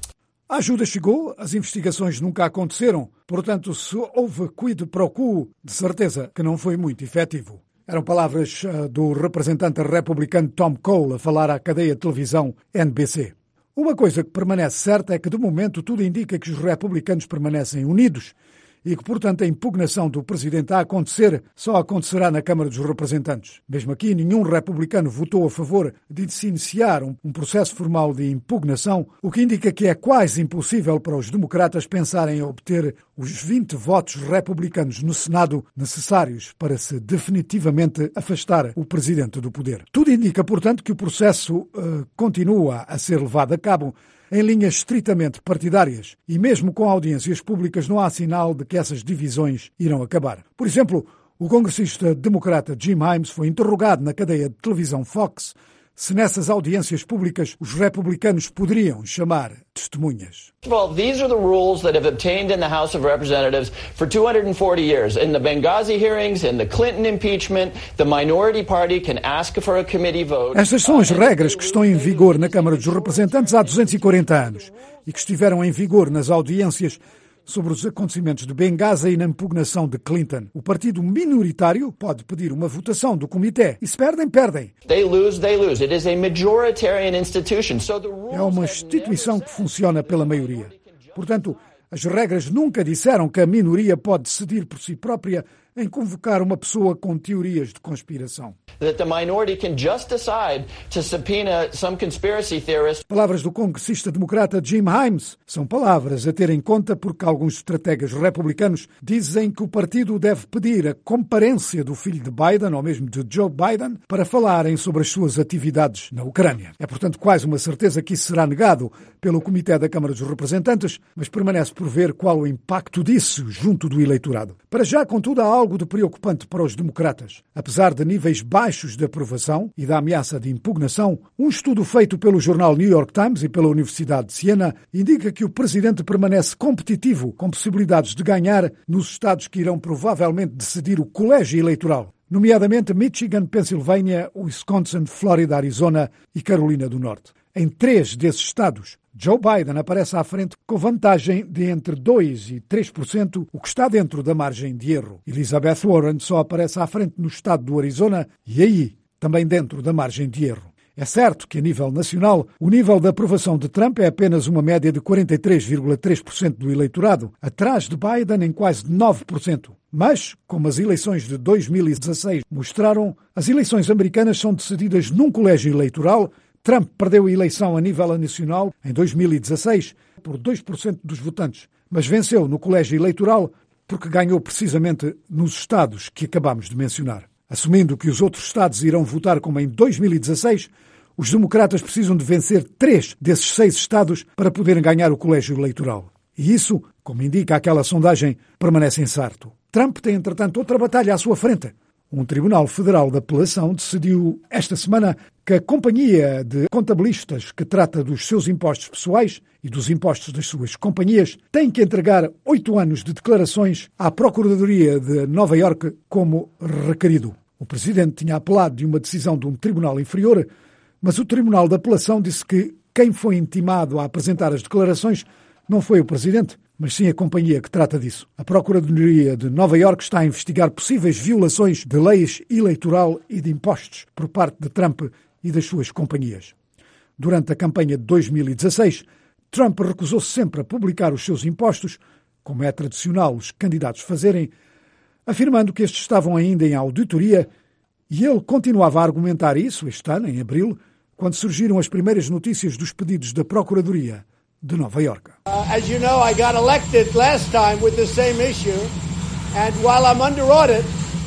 A ajuda chegou, as investigações nunca aconteceram, portanto, se houve quid pro quo, de certeza que não foi muito efetivo. Eram palavras do representante republicano Tom Cole a falar à cadeia de televisão N B C. Uma coisa que permanece certa é que, de momento, tudo indica que os republicanos permanecem unidos e que, portanto, a impugnação do presidente a acontecer só acontecerá na Câmara dos Representantes. Mesmo aqui, nenhum republicano votou a favor de se iniciar um, um processo formal de impugnação, o que indica que é quase impossível para os democratas pensarem em obter os vinte votos republicanos no Senado necessários para se definitivamente afastar o presidente do poder. Tudo indica, portanto, que o processo uh, continua a ser levado a cabo em linhas estritamente partidárias, e mesmo com audiências públicas não há sinal de que essas divisões irão acabar. Por exemplo, o congressista democrata Jim Himes foi interrogado na cadeia de televisão Fox se nessas audiências públicas os republicanos poderiam chamar testemunhas. Well, these are the rules that have obtained in the House of Representatives for two hundred forty years. In the Benghazi hearings, in the Clinton impeachment, the minority party can ask for a committee vote. Estas são as regras que estão em vigor na Câmara dos Representantes há duzentos e quarenta anos e que estiveram em vigor nas audiências sobre os acontecimentos de Benghazi e na impugnação de Clinton. O partido minoritário pode pedir uma votação do comitê. E se perdem, perdem. They lose, they lose. It is a majoritarian institution. So the rules é uma instituição que funciona pela maioria. Portanto, as regras nunca disseram que a minoria pode decidir por si própria em convocar uma pessoa com teorias de conspiração. That the minority can just decide to subpoena some conspiracy theorist. Palavras do congressista democrata Jim Himes são palavras a ter em conta porque alguns estrategas republicanos dizem que o partido deve pedir a comparência do filho de Biden, ou mesmo de Joe Biden, para falarem sobre as suas atividades na Ucrânia. É, portanto, quase uma certeza que isso será negado pelo Comitê da Câmara dos Representantes, mas permanece por ver qual o impacto disso junto do eleitorado. Para já, contudo, há algo de preocupante para os democratas. Apesar de níveis baixos de aprovação e da ameaça de impugnação, um estudo feito pelo jornal New York Times e pela Universidade de Siena indica que o presidente permanece competitivo, com possibilidades de ganhar nos estados que irão provavelmente decidir o colégio eleitoral, nomeadamente Michigan, Pensilvânia, Wisconsin, Flórida, Arizona e Carolina do Norte. Em três desses estados, Joe Biden aparece à frente com vantagem de entre dois e três por cento, o que está dentro da margem de erro. Elizabeth Warren só aparece à frente no estado do Arizona e aí também dentro da margem de erro. É certo que, a nível nacional, o nível de aprovação de Trump é apenas uma média de quarenta e três vírgula três por cento do eleitorado, atrás de Biden em quase nove por cento. Mas, como as eleições de dois mil e dezasseis mostraram, as eleições americanas são decididas num colégio eleitoral. Trump perdeu a eleição a nível nacional em dois mil e dezasseis por dois por cento dos votantes, mas venceu no colégio eleitoral porque ganhou precisamente nos estados que acabamos de mencionar. Assumindo que os outros estados irão votar como em dois mil e dezasseis, os democratas precisam de vencer três desses seis estados para poderem ganhar o colégio eleitoral. E isso, como indica aquela sondagem, permanece incerto. Trump tem, entretanto, outra batalha à sua frente. Um Tribunal Federal de Apelação decidiu esta semana que a companhia de contabilistas que trata dos seus impostos pessoais e dos impostos das suas companhias tem que entregar oito anos de declarações à Procuradoria de Nova Iorque como requerido. O presidente tinha apelado de uma decisão de um tribunal inferior, mas o Tribunal de Apelação disse que quem foi intimado a apresentar as declarações não foi o presidente, mas sim a companhia que trata disso. A Procuradoria de Nova Iorque está a investigar possíveis violações de leis eleitoral e de impostos por parte de Trump e das suas companhias. Durante a campanha de dois mil e dezasseis, Trump recusou-se sempre a publicar os seus impostos, como é tradicional os candidatos fazerem, afirmando que estes estavam ainda em auditoria, e ele continuava a argumentar isso este ano, em abril, quando surgiram as primeiras notícias dos pedidos da Procuradoria de Nova Iorque. Uh, as you know, I got elected last time with the same issue, and while I'm under audit,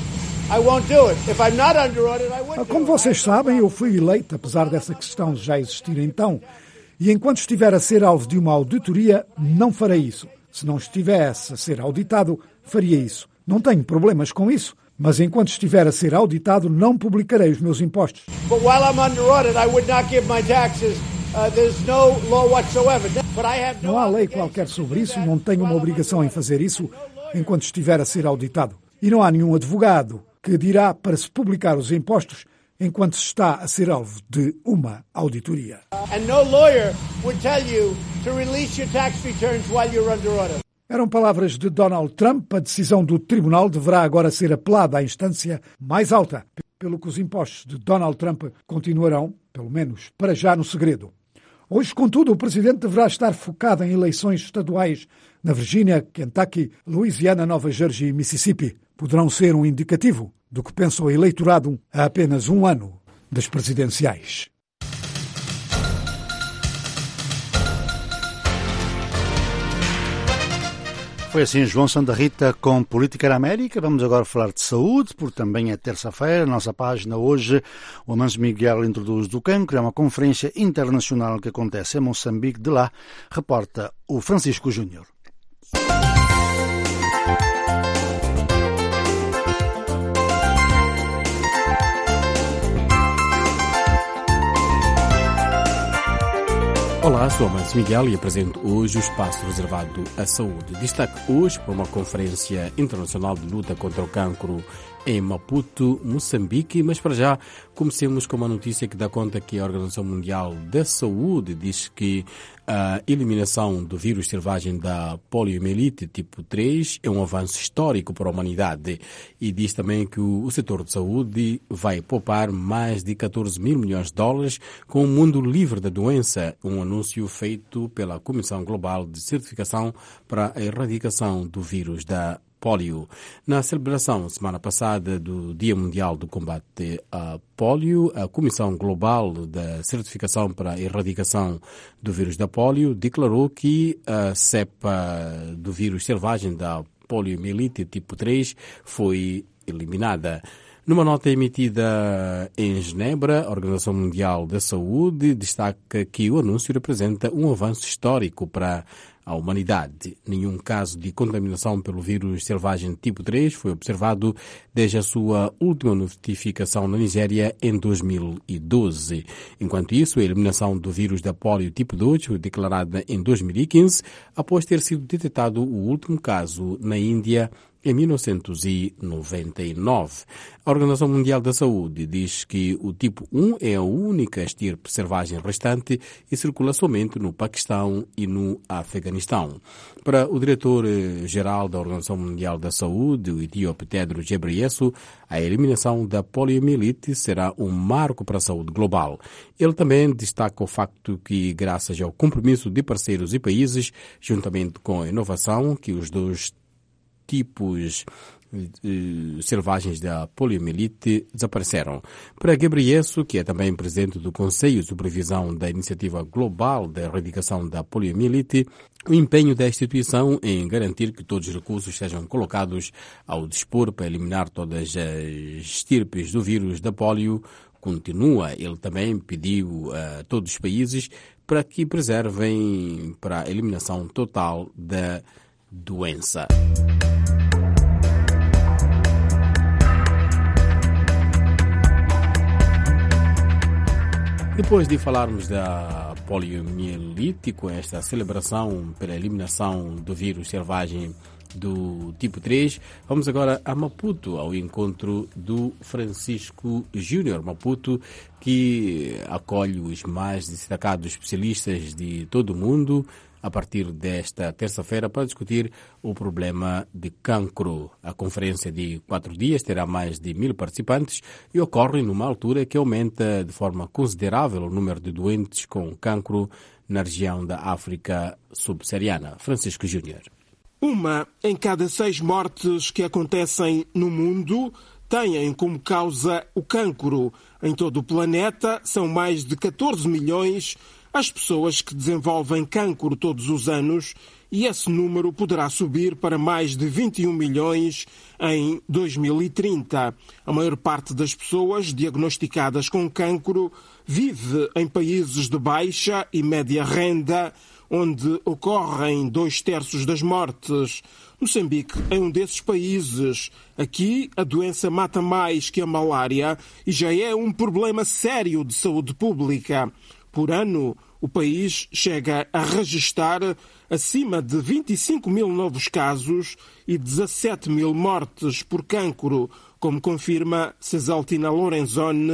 I won't do it. If I'm not under audit, I would do it. Como vocês sabem, eu fui eleito, apesar dessa questão já existir então, e enquanto estiver a ser alvo de uma auditoria, não farei isso. Se não estivesse a ser auditado, faria isso. Não tenho problemas com isso, mas enquanto estiver a ser auditado, não publicarei os meus impostos. But while I'm under audit, I would not give my taxes. Uh, there's no law whatsoever. But I have no não há lei qualquer sobre isso, não tenho uma obrigação em fazer isso enquanto estiver a ser auditado. E não há nenhum advogado que dirá para se publicar os impostos enquanto se está a ser alvo de uma auditoria. And no lawyer would tell you to release your tax returns while you're under audit. Eram palavras de Donald Trump. A decisão do tribunal deverá agora ser apelada à instância mais alta, pelo que os impostos de Donald Trump continuarão, pelo menos para já, no segredo. Hoje, contudo, o presidente deverá estar focado em eleições estaduais na Virgínia, Kentucky, Louisiana, Nova Jersey e Mississippi. Poderão ser um indicativo do que pensa o eleitorado a apenas um ano das presidenciais. Foi assim João Santa Rita com Política na América. Vamos agora falar de saúde, porque também é terça-feira. Nossa página hoje, o Amancio Miguel introduz do cancro. É uma conferência internacional que acontece em Moçambique. De lá, reporta o Francisco Júnior. Olá, sou Amancio Miguel e apresento hoje o espaço reservado à saúde. Destaque hoje para uma conferência internacional de luta contra o cancro em Maputo, Moçambique, mas para já comecemos com uma notícia que dá conta que a Organização Mundial da Saúde diz que a eliminação do vírus selvagem da poliomielite tipo três é um avanço histórico para a humanidade e diz também que o, o setor de saúde vai poupar mais de catorze mil milhões de dólares com o mundo livre da doença, um anúncio feito pela Comissão Global de Certificação para a Erradicação do Vírus da Polio. Na celebração, semana passada, do Dia Mundial do Combate à Polio, a Comissão Global da Certificação para a Erradicação do Vírus da Polio declarou que a cepa do vírus selvagem da poliomielite tipo três foi eliminada. Numa nota emitida em Genebra, a Organização Mundial da Saúde destaca que o anúncio representa um avanço histórico para a humanidade. Nenhum caso de contaminação pelo vírus selvagem tipo três foi observado desde a sua última notificação na Nigéria em dois mil e doze. Enquanto isso, a eliminação do vírus da polio tipo dois foi declarada em dois mil e quinze, após ter sido detectado o último caso na Índia em mil novecentos e noventa e nove. A Organização Mundial da Saúde diz que o tipo um é a única estirpe selvagem restante e circula somente no Paquistão e no Afeganistão. Para o diretor-geral da Organização Mundial da Saúde, o etíope Tedros Ghebreyesus, a eliminação da poliomielite será um marco para a saúde global. Ele também destaca o facto que, graças ao compromisso de parceiros e países, juntamente com a inovação que os dois tipos eh, selvagens da poliomielite desapareceram. Para Ghebreyesus, que é também presidente do Conselho de Supervisão da Iniciativa Global da Erradicação da Poliomielite, o empenho da instituição em garantir que todos os recursos sejam colocados ao dispor para eliminar todas as estirpes do vírus da polio continua. Ele também pediu a todos os países para que preservem para a eliminação total da doença. Depois de falarmos da poliomielite, com esta celebração pela eliminação do vírus selvagem do tipo três, vamos agora a Maputo, ao encontro do Francisco Júnior. Maputo, que acolhe os mais destacados especialistas de todo o mundo a partir desta terça-feira para discutir o problema de cancro. A conferência de quatro dias terá mais de mil participantes e ocorre numa altura que aumenta de forma considerável o número de doentes com cancro na região da África subsaariana. Francisco Júnior. Uma em cada seis mortes que acontecem no mundo têm como causa o cancro. Em todo o planeta são mais de catorze milhões as pessoas que desenvolvem cancro todos os anos e esse número poderá subir para mais de vinte e um milhões em dois mil e trinta. A maior parte das pessoas diagnosticadas com cancro vive em países de baixa e média renda, onde ocorrem dois terços das mortes. Moçambique é um desses países. Aqui, a doença mata mais que a malária e já é um problema sério de saúde pública. Por ano, o país chega a registrar acima de vinte e cinco mil novos casos e dezassete mil mortes por cancro, como confirma Cesaltina Lorenzoni,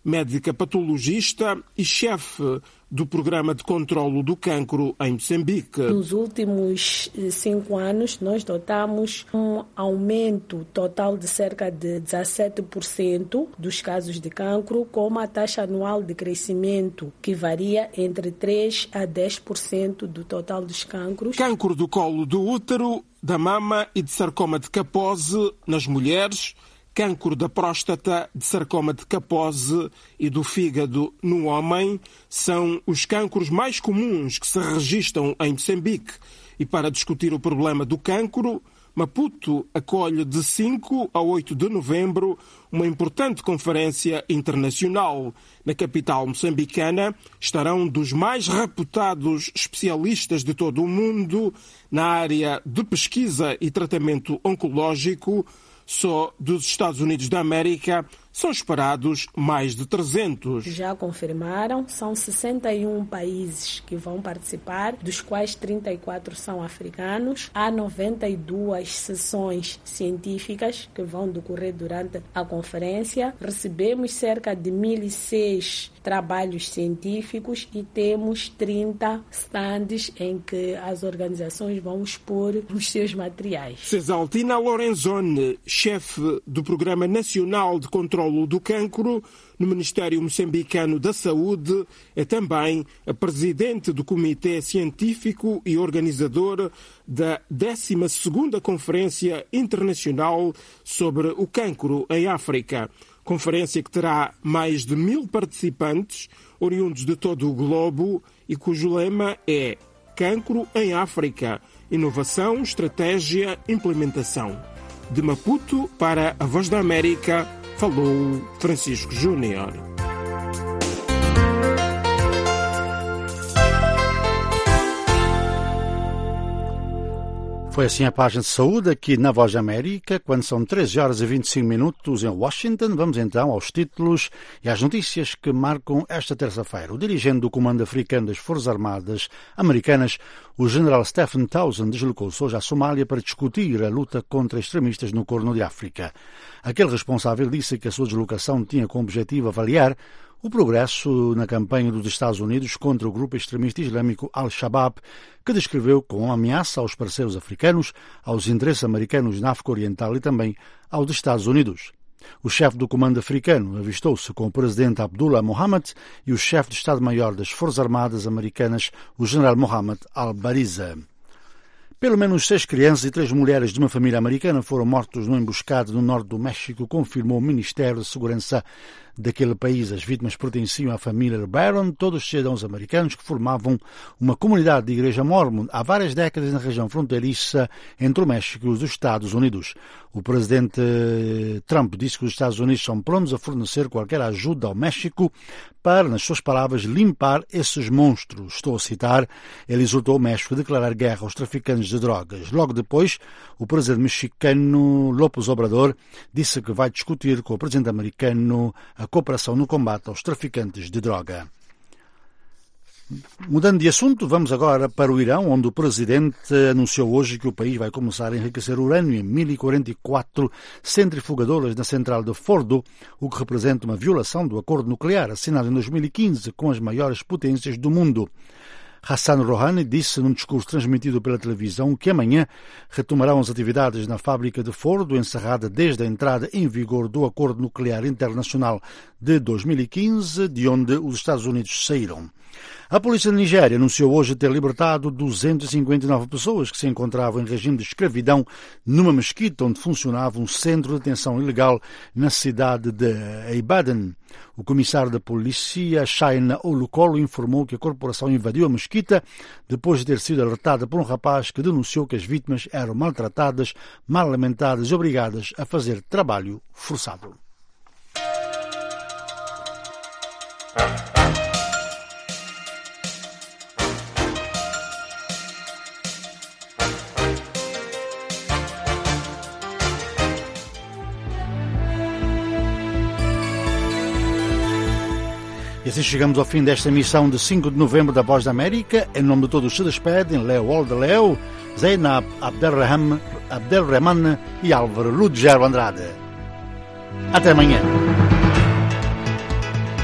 médica patologista e chefe do Programa de Controlo do Cancro em Moçambique. Nos últimos cinco anos, nós notamos um aumento total de cerca de dezassete por cento dos casos de cancro, com uma taxa anual de crescimento que varia entre três a dez por cento do total dos cancros. Cancro do colo do útero, da mama e de sarcoma de Kaposi nas mulheres, cancro da próstata, de sarcoma de Kaposi e do fígado no homem são os cancros mais comuns que se registram em Moçambique. E para discutir o problema do cancro, Maputo acolhe de cinco a oito de novembro uma importante conferência internacional. Na capital moçambicana estarão dos mais reputados especialistas de todo o mundo na área de pesquisa e tratamento oncológico. Só dos Estados Unidos da América são esperados mais de trezentos. Já confirmaram, são sessenta e um países que vão participar, dos quais trinta e quatro são africanos. Há noventa e duas sessões científicas que vão decorrer durante a conferência. Recebemos cerca de mil e seis trabalhos científicos e temos trinta stands em que as organizações vão expor os seus materiais. Cesaltina Lorenzoni, chefe do Programa Nacional de Controlo do Cancro no Ministério Moçambicano da Saúde, é também a presidente do Comitê Científico e organizador da décima segunda Conferência Internacional sobre o Cancro em África. Conferência que terá mais de mil participantes, oriundos de todo o globo, e cujo lema é Cancro em África, inovação, estratégia, implementação. De Maputo para a Voz da América, falou Francisco Júnior. Foi assim a página de saúde aqui na Voz da América, quando são treze horas e vinte e cinco minutos em Washington. Vamos então aos títulos e às notícias que marcam esta terça-feira. O dirigente do Comando Africano das Forças Armadas Americanas, o general Stephen Townsend, deslocou-se hoje à Somália para discutir a luta contra extremistas no Corno de África. Aquele responsável disse que a sua deslocação tinha como objetivo avaliar o progresso na campanha dos Estados Unidos contra o grupo extremista islâmico Al-Shabaab, que descreveu como ameaça aos parceiros africanos, aos interesses americanos na África Oriental e também aos Estados Unidos. O chefe do Comando Africano avistou-se com o presidente Abdullah Mohamed e o chefe de Estado-Maior das Forças Armadas Americanas, o general Mohamed Al-Bariza. Pelo menos seis crianças e três mulheres de uma família americana foram mortos numa emboscada no norte do México, confirmou o Ministério da Segurança daquele país. As vítimas pertenciam à família Barron, todos cidadãos americanos que formavam uma comunidade de igreja mórmon há várias décadas na região fronteiriça entre o México e os Estados Unidos. O presidente Trump disse que os Estados Unidos são prontos a fornecer qualquer ajuda ao México para, nas suas palavras, limpar esses monstros. Estou a citar, ele exortou o México a declarar guerra aos traficantes de drogas. Logo depois, o presidente mexicano López Obrador disse que vai discutir com o presidente americano a cooperação no combate aos traficantes de droga. Mudando de assunto, vamos agora para o Irão, onde o presidente anunciou hoje que o país vai começar a enriquecer urânio em mil e quarenta e quatro centrifugadoras na central de Fordo, o que representa uma violação do acordo nuclear assinado em dois mil e quinze com as maiores potências do mundo. Hassan Rouhani disse num discurso transmitido pela televisão que amanhã retomarão as atividades na fábrica de Fordo, encerrada desde a entrada em vigor do Acordo Nuclear Internacional de dois mil e quinze, de onde os Estados Unidos saíram. A polícia da Nigéria anunciou hoje ter libertado duzentas e cinquenta e nove pessoas que se encontravam em regime de escravidão numa mesquita onde funcionava um centro de detenção ilegal na cidade de Ibadan. O comissário da polícia, Shaina Olukolo, informou que a corporação invadiu a mesquita depois de ter sido alertada por um rapaz que denunciou que as vítimas eram maltratadas, mal alimentadas e obrigadas a fazer trabalho forçado. E assim chegamos ao fim desta emissão de cinco de novembro da Voz da América. Em nome de todos se despedem Leo Aldeleu, Zainab Abdelrahman, Abdelrahman e Álvaro Ludgero Andrade. Até amanhã.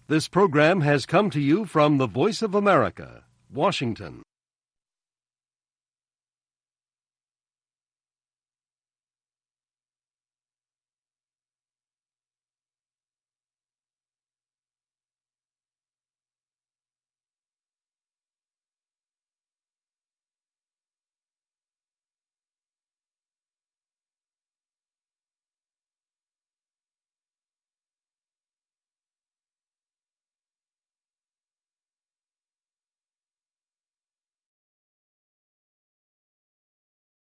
This program has come to you from the Voice of America, Washington.